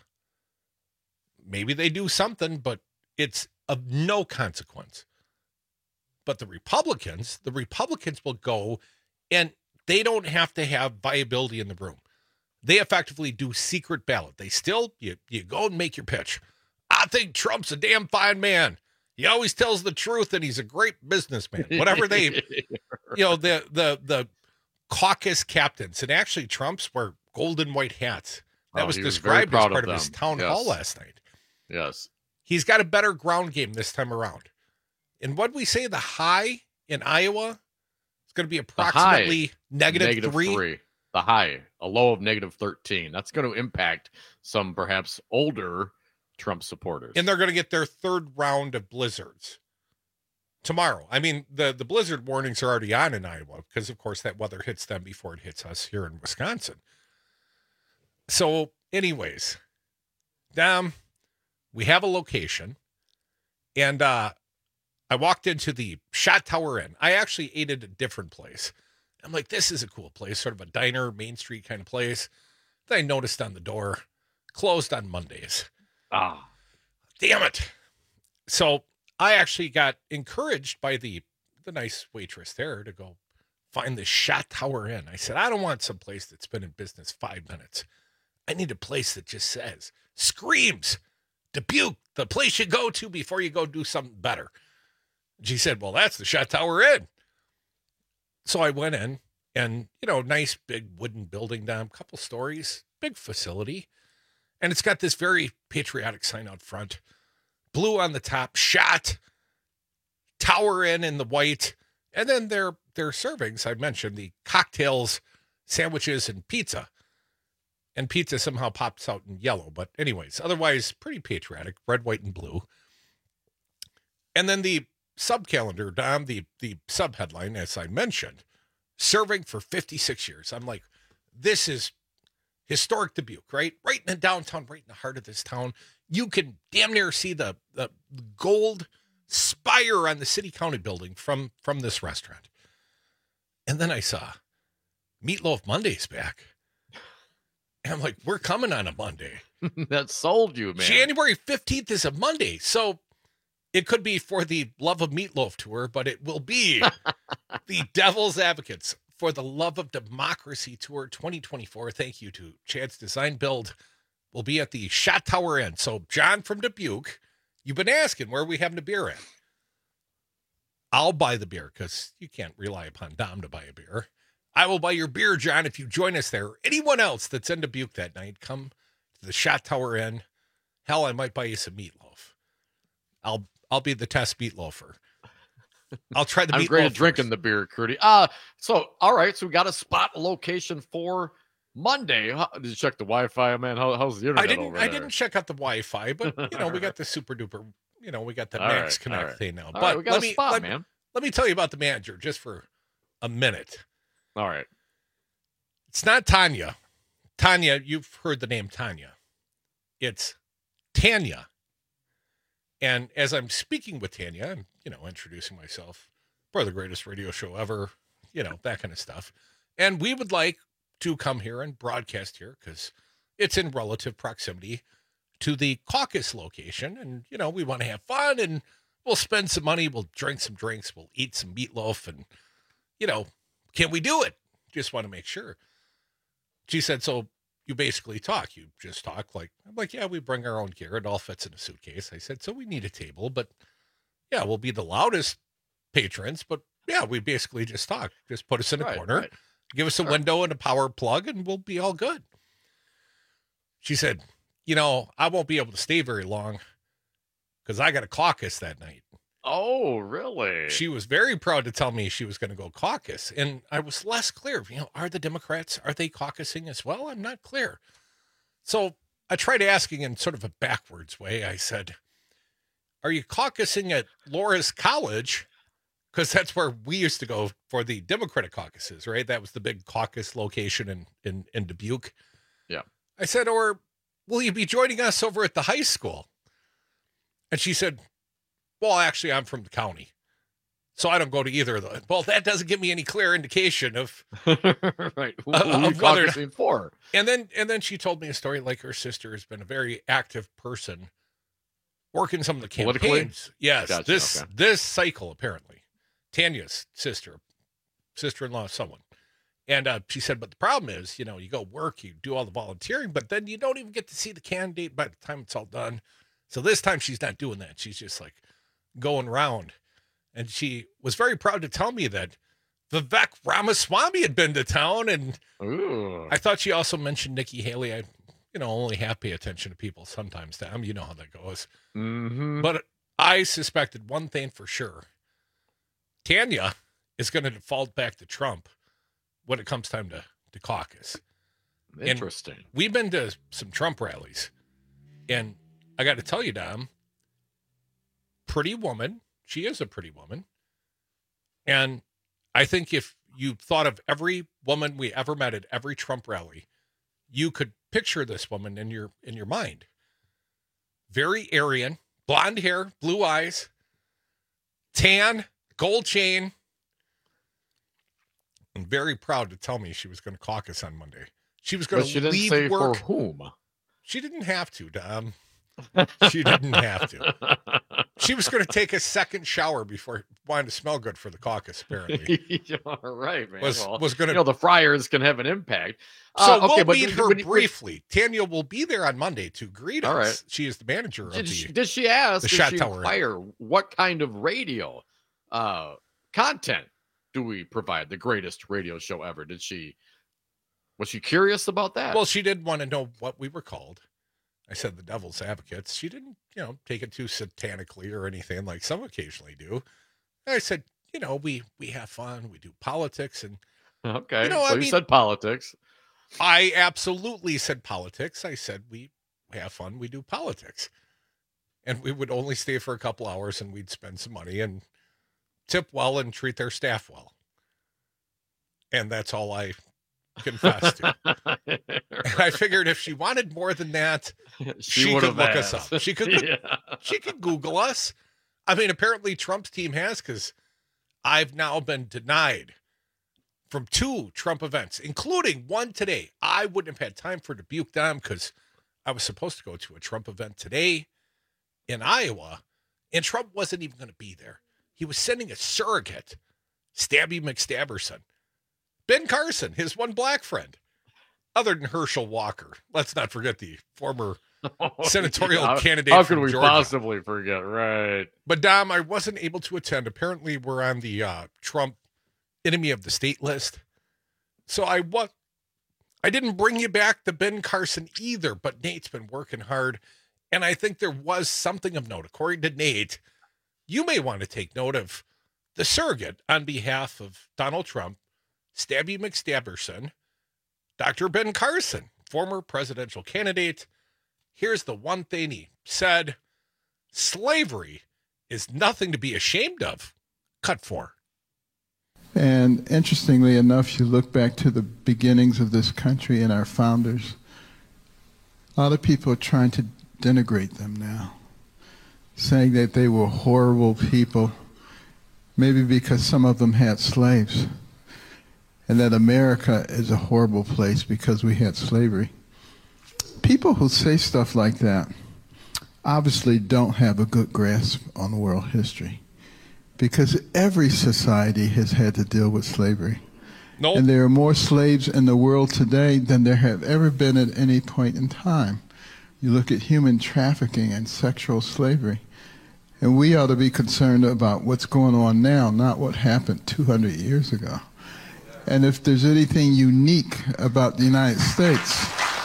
Maybe they do something, but it's of no consequence. But the Republicans, the Republicans will go, and they don't have to have viability in the room. They effectively do secret ballot. They still, you, you go and make your pitch. I think Trump's a damn fine man. He always tells the truth, and he's a great businessman. Whatever they, you know, the the the caucus captains, and actually Trump's wear golden white hats. That Oh, was he was very described as proud part of of his them. town Yes. hall last night. Yes. He's got a better ground game this time around. And what we say, the high in Iowa, it's going to be approximately high, negative, negative three. three. The high, a low of negative thirteen. That's going to impact some perhaps older Trump supporters. And they're going to get their third round of blizzards tomorrow. I mean, the, the blizzard warnings are already on in Iowa because, of course, that weather hits them before it hits us here in Wisconsin. So, anyways, Dom, we have a location. And uh, I walked into the Shot Tower Inn. I actually ate at a different place. I'm like, this is a cool place, sort of a diner, Main Street kind of place. Then I noticed on the door, closed on Mondays. Ah, damn it. So I actually got encouraged by the the nice waitress there to go find the Shot Tower Inn. I said, I don't want some place that's been in business five minutes. I need a place that just says, screams, Dubuque, the place you go to before you go do something better. She said, well, that's the Shot Tower Inn. So I went in and, you know, nice big wooden building down, couple stories, big facility. And it's got this very patriotic sign out front. Blue on the top, Shot, Tower Inn in the white. And then their their servings, I mentioned, the cocktails, sandwiches, and pizza. And pizza somehow pops out in yellow. But anyways, otherwise pretty patriotic, red, white, and blue. And then the sub-calendar, Dom, the, the sub-headline, as I mentioned, serving for fifty-six years. I'm like, this is historic Dubuque, right? Right in the downtown, right in the heart of this town. You can damn near see the, the gold spire on the city county building from, from this restaurant. And then I saw Meatloaf Monday's back. And I'm like, we're coming on a Monday. That sold you, man. January fifteenth is a Monday. So it could be for the Love of Meatloaf tour, but it will be the Devil's Advocates for the Love of Democracy Tour twenty twenty-four. Thank you to Chad's Design Build. We'll be at the Shot Tower Inn. So, John from Dubuque, you've been asking where are we having the beer at. I'll buy the beer because you can't rely upon Dom to buy a beer. I will buy your beer, John, if you join us there. Anyone else that's in Dubuque that night, come to the Shot Tower Inn. Hell, I might buy you some meatloaf. I'll I'll be the test meatloafer. I'll try the meatloaf. I'm great at first. drinking the beer, Curdy. Uh, so, all right, so we got a spot location for Monday. How, did you check the Wi-Fi, man? How, how's the internet I didn't. over I there? didn't check out the Wi-Fi, but you know we got the super duper. You know we got the All Max right, Connect all right. thing now. All but right, we got let a me spot, let, man. let me tell you about the manager just for a minute. All right. It's not Tanya. Tanya, you've heard the name Tanya. It's Tanya. And as I'm speaking with Tanya, I'm you know introducing myself for the greatest radio show ever. You know that kind of stuff. And we would like to come here and broadcast here because it's in relative proximity to the caucus location. And, you know, we want to have fun and we'll spend some money. We'll drink some drinks. We'll eat some meatloaf. And, you know, can we do it? Just want to make sure. She said, so you basically talk. You just talk like, I'm like, yeah, we bring our own gear. It all fits in a suitcase. I said, so we need a table. But, yeah, we'll be the loudest patrons. But, yeah, we basically just talk. Just put us in a Right, corner. right. Give us a Sure. window and a power plug, and we'll be all good. She said, you know, I won't be able to stay very long because I got a caucus that night. Oh, really? She was very proud to tell me she was going to go caucus. And I was less clear. You know, are the Democrats, are they caucusing as well? I'm not clear. So I tried asking in sort of a backwards way. I said, are you caucusing at Loras College? Because that's where we used to go for the Democratic caucuses, right? That was the big caucus location in, in, in Dubuque. Yeah. I said, or will you be joining us over at the high school? And she said, well, actually, I'm from the county, so I don't go to either of those. Well, that doesn't give me any clear indication of, right. Who, uh, who are you of whether. caucusing for? And then, and then she told me a story like her sister has been a very active person working some of the campaigns. Politically? Yes, Gotcha, this okay. this cycle apparently. Tanya's sister, sister-in-law of someone. And uh, she said, but the problem is, you know, you go work, you do all the volunteering, but then you don't even get to see the candidate by the time it's all done. So this time she's not doing that. She's just like going around. And she was very proud to tell me that Vivek Ramaswamy had been to town. And Ooh. I thought she also mentioned Nikki Haley. I, you know, only half pay attention to people sometimes. Tom, you know how that goes. Mm-hmm. But I suspected one thing for sure. Tanya is going to default back to Trump when it comes time to, to caucus. Interesting. And we've been to some Trump rallies. And I got to tell you, Dom, pretty woman. She is a pretty woman. And I think if you thought of every woman we ever met at every Trump rally, you could picture this woman in your in your mind. Very Aryan, blonde hair, blue eyes, tan, gold chain. And very proud to tell me she was going to caucus on Monday. She was going But she to didn't leave say work. for whom. She didn't have to, Dom. She didn't have to. She was going to take a second shower before wanting to smell good for the caucus, apparently. All right, man. Was- well, was gonna- you know, the fryers can have an impact. So Uh, okay, we'll but meet when- her when- when- briefly. Tanya will be there on Monday to greet All us. right. She is the manager of Did the. she, did she ask? the Did Shot she Tower. inquire what kind of radio uh, content do we provide? The greatest radio show ever. Did she? Was she curious about that? Well, she did want to know what we were called. I said the Devil's Advocates. She didn't, you know, take it too satanically or anything like some occasionally do. I said, you know, we we have fun. We do politics, and okay. you know, so I you mean- said politics. I absolutely said politics. I said we have fun. We do politics, and we would only stay for a couple hours, and we'd spend some money and tip well and treat their staff well. And that's all I confess to. And I figured if she wanted more than that, She she, would could have look us asked. up. She could, Yeah. she could Google us. I mean, apparently Trump's team has, because I've now been denied from two Trump events, including one today. I wouldn't have had time for Dubuque Dom because I was supposed to go to a Trump event today in Iowa, and Trump wasn't even going to be there. He was sending a surrogate, Stabby McStabberson. Ben Carson, his one black friend, other than Herschel Walker. Let's not forget the former senatorial How- candidate How from could we Georgia. possibly forget? Right. But Dom, I wasn't able to attend. Apparently, we're on the uh, Trump enemy of the state list. So I what I didn't bring you back to Ben Carson either, but Nate's been working hard. And I think there was something of note. According to Nate, you may want to take note of the surrogate on behalf of Donald Trump, Stabby McStabberson, Doctor Ben Carson, former presidential candidate. Here's the one thing he said: slavery is nothing to be ashamed of. Cut four. And interestingly enough, you look back to the beginnings of this country and our founders, a lot of people are trying to denigrate them now, saying that they were horrible people, maybe because some of them had slaves, and that America is a horrible place because we had slavery. People who say stuff like that obviously don't have a good grasp on world history, because every society has had to deal with slavery. Nope. And there are more slaves in the world today than there have ever been at any point in time. You look at human trafficking and sexual slavery, and we ought to be concerned about what's going on now, not what happened two hundred years ago. And if there's anything unique about the United States,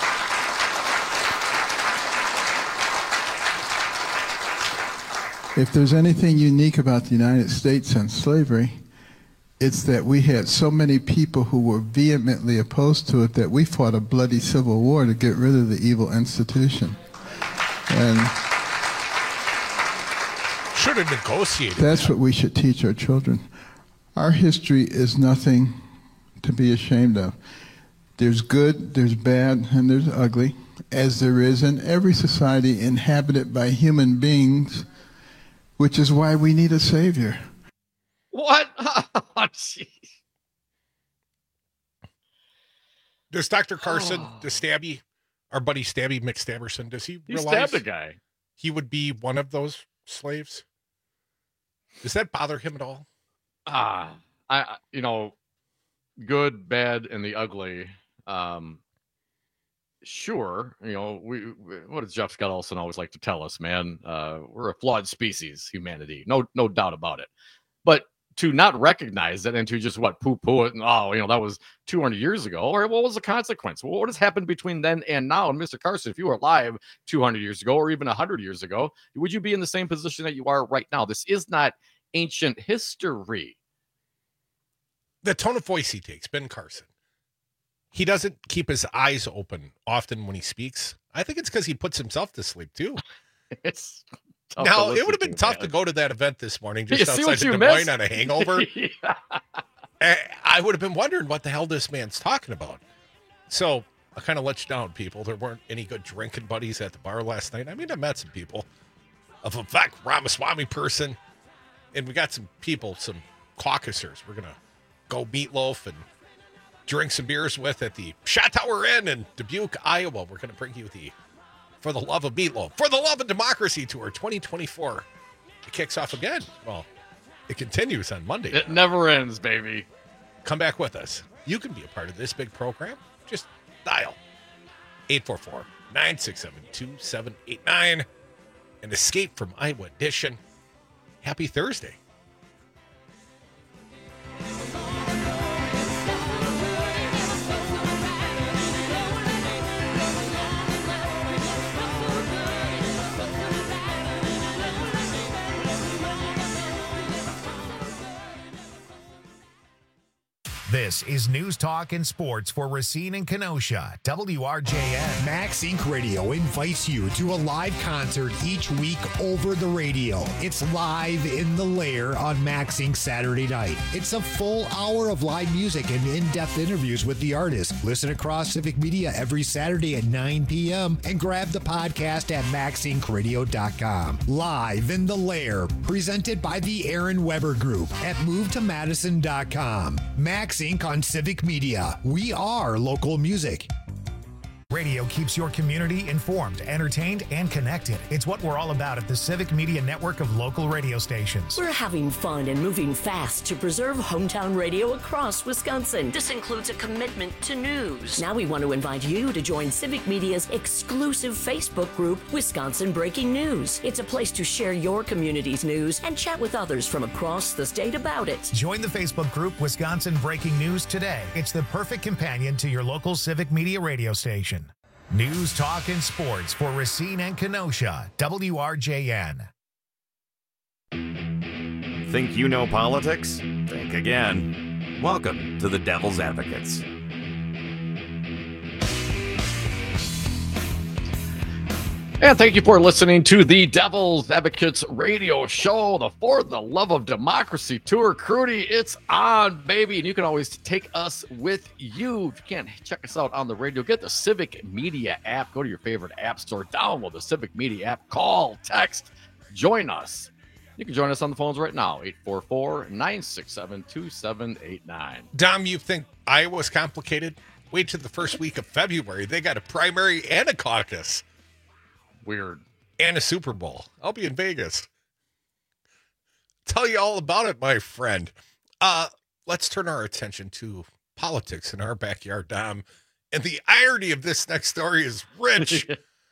if there's anything unique about the United States and slavery, it's that we had so many people who were vehemently opposed to it that we fought a bloody civil war to get rid of the evil institution. And should have negotiated. That's what we should teach our children. Our history is nothing to be ashamed of. There's good, there's bad, and there's ugly, as there is in every society inhabited by human beings, which is why we need a savior. What? Oh, jeez. Does Doctor Carson, oh. does Stabby, our buddy Stabby McStabberson, does he He realize stabbed a guy. he would be one of those slaves? Does that bother him at all? Ah, I, I- you know, good, bad, and the ugly. Um, sure, you know, we, we what does Jeff Scott Olson always like to tell us, man? Uh, we're a flawed species, humanity. No, no doubt about it. But to not recognize it and to just what poo-poo it and oh, you know, that was two hundred years ago. Or what was the consequence? Well, what has happened between then and now? And Mister Carson, if you were alive two hundred years ago or even one hundred years ago, would you be in the same position that you are right now? This is not ancient history. The tone of voice he takes, Ben Carson, he doesn't keep his eyes open often when he speaks. I think it's because he puts himself to sleep too. It's now it would have been tough to go to that event this morning just You see outside what of you Des Moines missed? on a hangover. Yeah. I- I would have been wondering what the hell this man's talking about. So I kind of let you down, people. There weren't any good drinking buddies at the bar last night. I mean, I met some people, a Vivek Ramaswamy person, and we got some people, some caucusers. We're gonna go meatloaf and drink some beers with at the Shot Tower Inn in Dubuque, Iowa. We're going to bring you the For the Love of Meatloaf, For the Love of Democracy Tour twenty twenty-four. It kicks off again. Well, it continues on Monday. It never ends, baby. Come back with us. You can be a part of this big program. Just dial eight four four, nine six seven, two seven eight nine and escape from Iowa Edition. Happy Thursday. This This is News Talk and Sports for Racine and Kenosha, W R J N. Max Inc Radio invites you to a live concert each week over the radio. It's Live in the Lair on Max Inc Saturday night. It's a full hour of live music and in-depth interviews with the artists. Listen across Civic Media every Saturday at nine p.m. and grab the podcast at max inc radio dot com. Live in the Lair, presented by the Aaron Weber Group at move to madison dot com. Max Inc on Civic Media. We are local music. Radio keeps your community informed, entertained, and connected. It's what we're all about at the Civic Media network of local radio stations. We're having fun and moving fast to preserve hometown radio across Wisconsin. This includes a commitment to news. Now we want to invite you to join Civic Media's exclusive Facebook group, Wisconsin Breaking News. It's a place to share your community's news and chat with others from across the state about it. Join the Facebook group Wisconsin Breaking News today. It's the perfect companion to your local Civic Media radio station. News, talk, and sports for Racine and Kenosha, W R J N. Think you know politics? Think again. Welcome to the Devil's Advocates. And thank you for listening to the Devil's Advocates radio show, the For the Love of Democracy Tour. Crudy, it's on, baby. And you can always take us with you. If you can't check us out on the radio, get the Civic Media app. Go to your favorite app store, download the Civic Media app, call, text, join us. You can join us on the phones right now, eight four four, nine six seven, two seven eight nine. Dom, you think Iowa's complicated? Wait till the first week of February. They got a primary and a caucus. Weird. And a Super Bowl. I'll be in Vegas. Tell you all about it, my friend. Uh, let's turn our attention to politics in our backyard, Dom. And the irony of this next story is rich.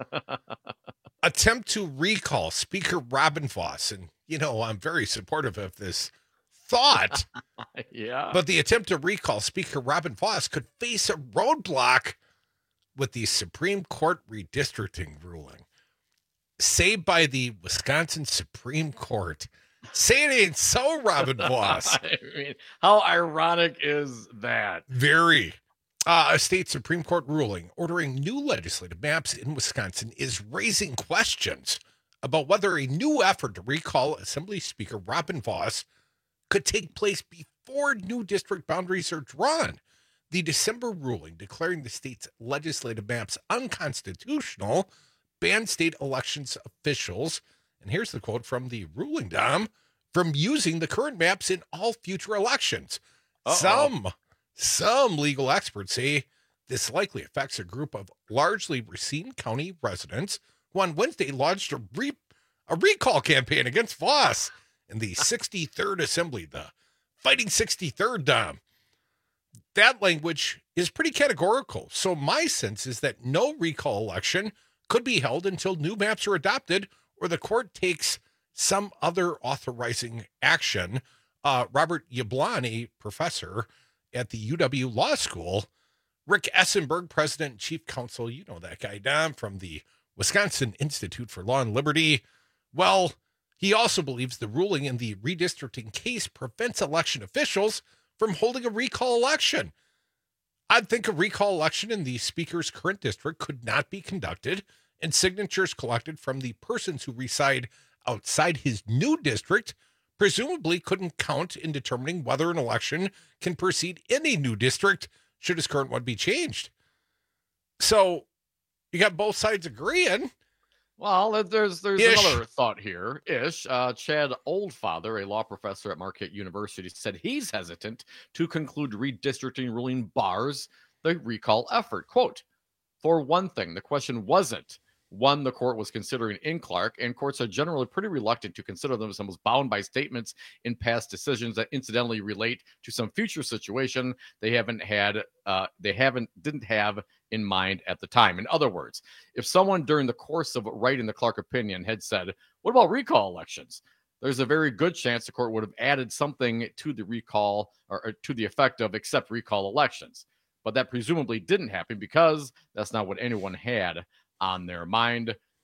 Attempt to recall Speaker Robin Vos. And, you know, I'm very supportive of this thought. Yeah. But the attempt to recall Speaker Robin Vos could face a roadblock with the Supreme Court redistricting ruling. Saved by the Wisconsin Supreme Court. Say it ain't so, Robin Vos. I mean, how ironic is that? Very. Uh, a state Supreme Court ruling ordering new legislative maps in Wisconsin is raising questions about whether a new effort to recall Assembly Speaker Robin Vos could take place before new district boundaries are drawn. The December ruling declaring the state's legislative maps unconstitutional banned state elections officials, and here's the quote from the ruling, Dom, from using the current maps in all future elections. Uh-oh. Some, some legal experts say this likely affects a group of largely Racine County residents who on Wednesday launched a, re- a recall campaign against Vos in the sixty-third Assembly, the Fighting sixty-third, Dom. That language is pretty categorical. So my sense is that no recall election could be held until new maps are adopted or the court takes some other authorizing action. Uh, Robert Yablon, a professor at the U W Law School, Rick Essenberg, president and chief counsel, you know that guy, Dom, from the Wisconsin Institute for Law and Liberty. Well, he also believes the ruling in the redistricting case prevents election officials from holding a recall election. I'd think a recall election in the speaker's current district could not be conducted and signatures collected from the persons who reside outside his new district presumably couldn't count in determining whether an election can proceed in a new district should his current one be changed. So you got both sides agreeing. Well, there's there's Ish. another thought here. Ish. Uh, Chad Oldfather, a law professor at Marquette University, said he's hesitant to conclude redistricting ruling bars the recall effort. Quote, for one thing, the question wasn't one the court was considering in Clark, and courts are generally pretty reluctant to consider themselves bound by statements in past decisions that incidentally relate to some future situation they haven't had, uh, they haven't, didn't have in mind at the time. In other words, if someone during the course of writing the Clark opinion had said, what about recall elections? There's a very good chance the court would have added something to the recall or, or to the effect of except recall elections. But that presumably didn't happen because that's not what anyone had on their mind.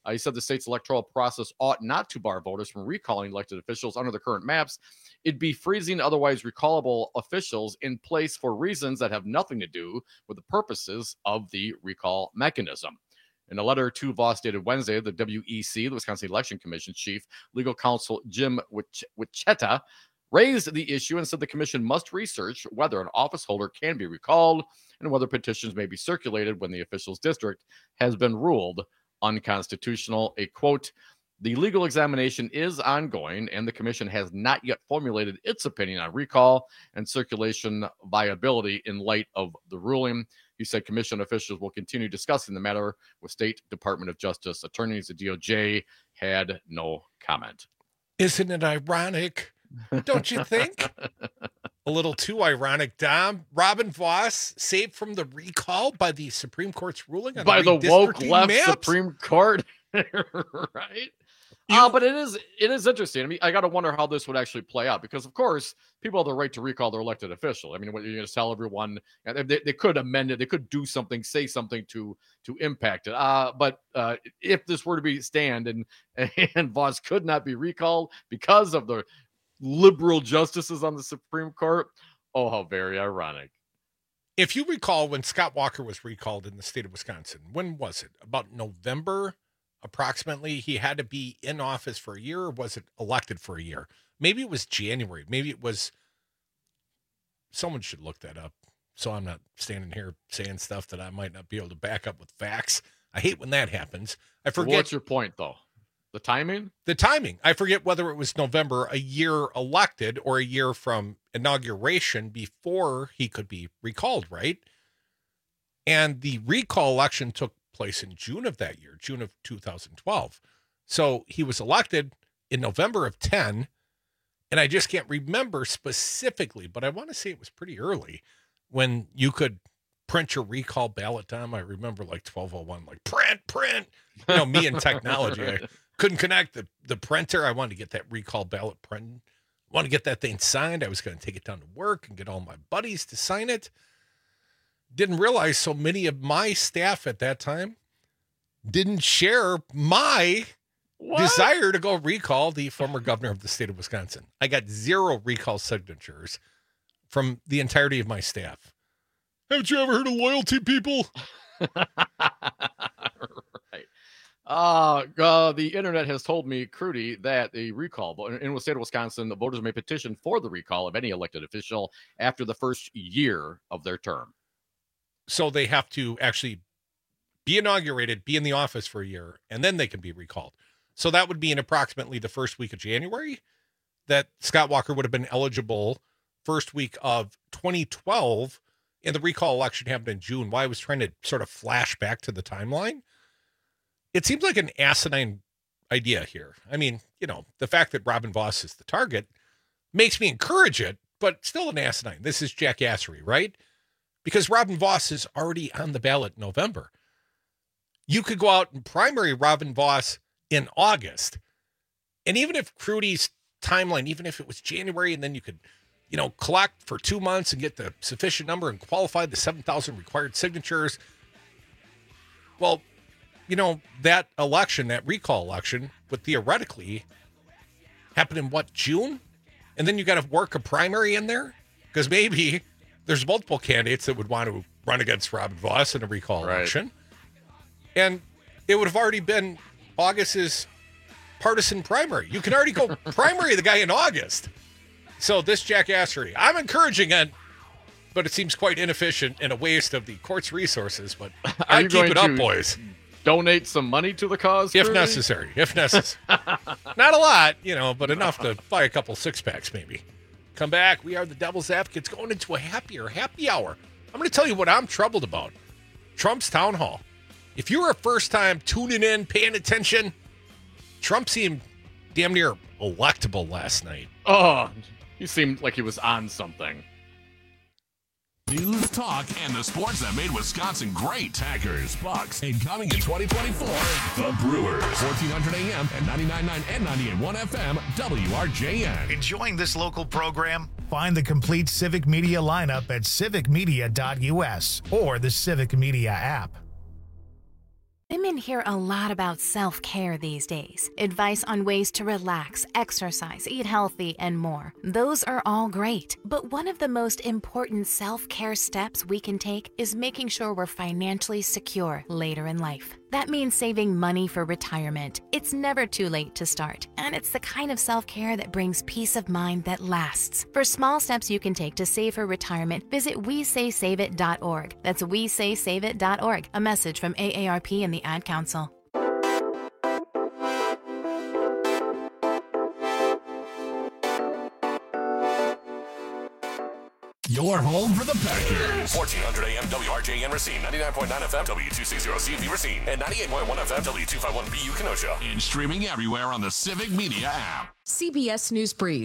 Uh, he said the state's electoral process ought not to bar voters from recalling elected officials under the current maps. It'd be freezing otherwise recallable officials in place for reasons that have nothing to do with the purposes of the recall mechanism. In a letter to Voss dated Wednesday, the W E C, the Wisconsin Election Commission chief legal counsel Jim Wich- Wicheta, raised the issue and said the commission must research whether an office holder can be recalled and whether petitions may be circulated when the official's district has been ruled unconstitutional. A quote, the legal examination is ongoing and the commission has not yet formulated its opinion on recall and circulation viability in light of the ruling. He said commission officials will continue discussing the matter with State Department of Justice attorneys. The D O J had no comment. Isn't it ironic? Don't you think? A little too ironic, Dom. Robin Voss saved from the recall by the Supreme Court's ruling on by the, the woke left maps? Supreme Court, right? Uh, but it is it is interesting. I mean, I got to wonder how this would actually play out because, of course, people have the right to recall their elected official. I mean, what you're going to tell everyone, they, they could amend it, they could do something, say something to to impact it. Uh, but uh, if this were to be stand and and Voss could not be recalled because of the liberal justices on the Supreme Court, oh, how very ironic. If you recall when Scott Walker was recalled in the state of Wisconsin, when was it? About November? Approximately, he had to be in office for a year, or was it elected for a year? Maybe it was January. Maybe it was. Someone should look that up. So I'm not standing here saying stuff that I might not be able to back up with facts. I hate when that happens. I forget. What's your point, though? The timing? The timing. I forget whether it was November, a year elected, or a year from inauguration before he could be recalled, right? And the recall election took place in June of that year, June of two thousand twelve. So he was elected in November of ten, and I just can't remember specifically, but I want to say it was pretty early when you could print your recall ballot time. I remember like twelve oh one, like print, print. You know, me and technology, I couldn't connect the, the printer. I wanted to get that recall ballot print. I wanted to get that thing signed. I was going to take it down to work and get all my buddies to sign it. Didn't realize so many of my staff at that time didn't share my what? desire to go recall the former governor of the state of Wisconsin. I got zero recall signatures from the entirety of my staff. Haven't you ever heard of loyalty, people? Right. Uh, uh, the internet has told me, Crudy, that the recall in the state of Wisconsin, the voters may petition for the recall of any elected official after the first year of their term. So they have to actually be inaugurated, be in the office for a year, and then they can be recalled. So that would be in approximately the first week of January that Scott Walker would have been eligible first week of twenty twelve, and the recall election happened in June. Why I was trying to sort of flash back to the timeline. It seems like an asinine idea here. I mean, you know, the fact that Robin Voss is the target makes me encourage it, but still an asinine. This is jackassery, right? Because Robin Voss is already on the ballot in November. You could go out and primary Robin Voss in August. And even if Crudy's timeline, even if it was January, and then you could, you know, collect for two months and get the sufficient number and qualify the seven thousand required signatures. Well, you know, that election, that recall election, would theoretically happen in what, June? And then you got to work a primary in there? Because maybe there's multiple candidates that would want to run against Robin Voss in a recall right. election. And it would have already been August's partisan primary. You can already go primary the guy in August. So this jackassery, I'm encouraging it, but it seems quite inefficient and a waste of the court's resources. But I keep it up, boys. Donate some money to the cause? If Crudy? necessary. If necessary. Not a lot, you know, but enough to buy a couple six-packs maybe. Come back. We are the Devil's Advocates going into a happier happy hour. I'm going to tell you what I'm troubled about. Trump's town hall. If you were a first time tuning in, paying attention, Trump seemed damn near electable last night. Oh, he seemed like he was on something. News, talk, and the sports that made Wisconsin great. Packers, Bucks, and coming in twenty twenty-four, the Brewers. fourteen hundred A M and ninety-nine point nine and ninety-eight point one F M, W R J N. Enjoying this local program? Find the complete Civic Media lineup at civic media dot U S or the Civic Media app. Women hear a lot about self-care these days. Advice on ways to relax, exercise, eat healthy, and more. Those are all great. But one of the most important self-care steps we can take is making sure we're financially secure later in life. That means saving money for retirement. It's never too late to start, and it's the kind of self-care that brings peace of mind that lasts. For small steps you can take to save for retirement, visit we say save it dot org. That's we say save it dot org. A message from A A R P and the Ad Council. Your home for the Packers. fourteen hundred A M W R J N Racine, ninety-nine point nine F M W two sixty C V Racine, and ninety-eight point one F M W two fifty-one B U Kenosha. And streaming everywhere on the Civic Media app. C B S News Brief.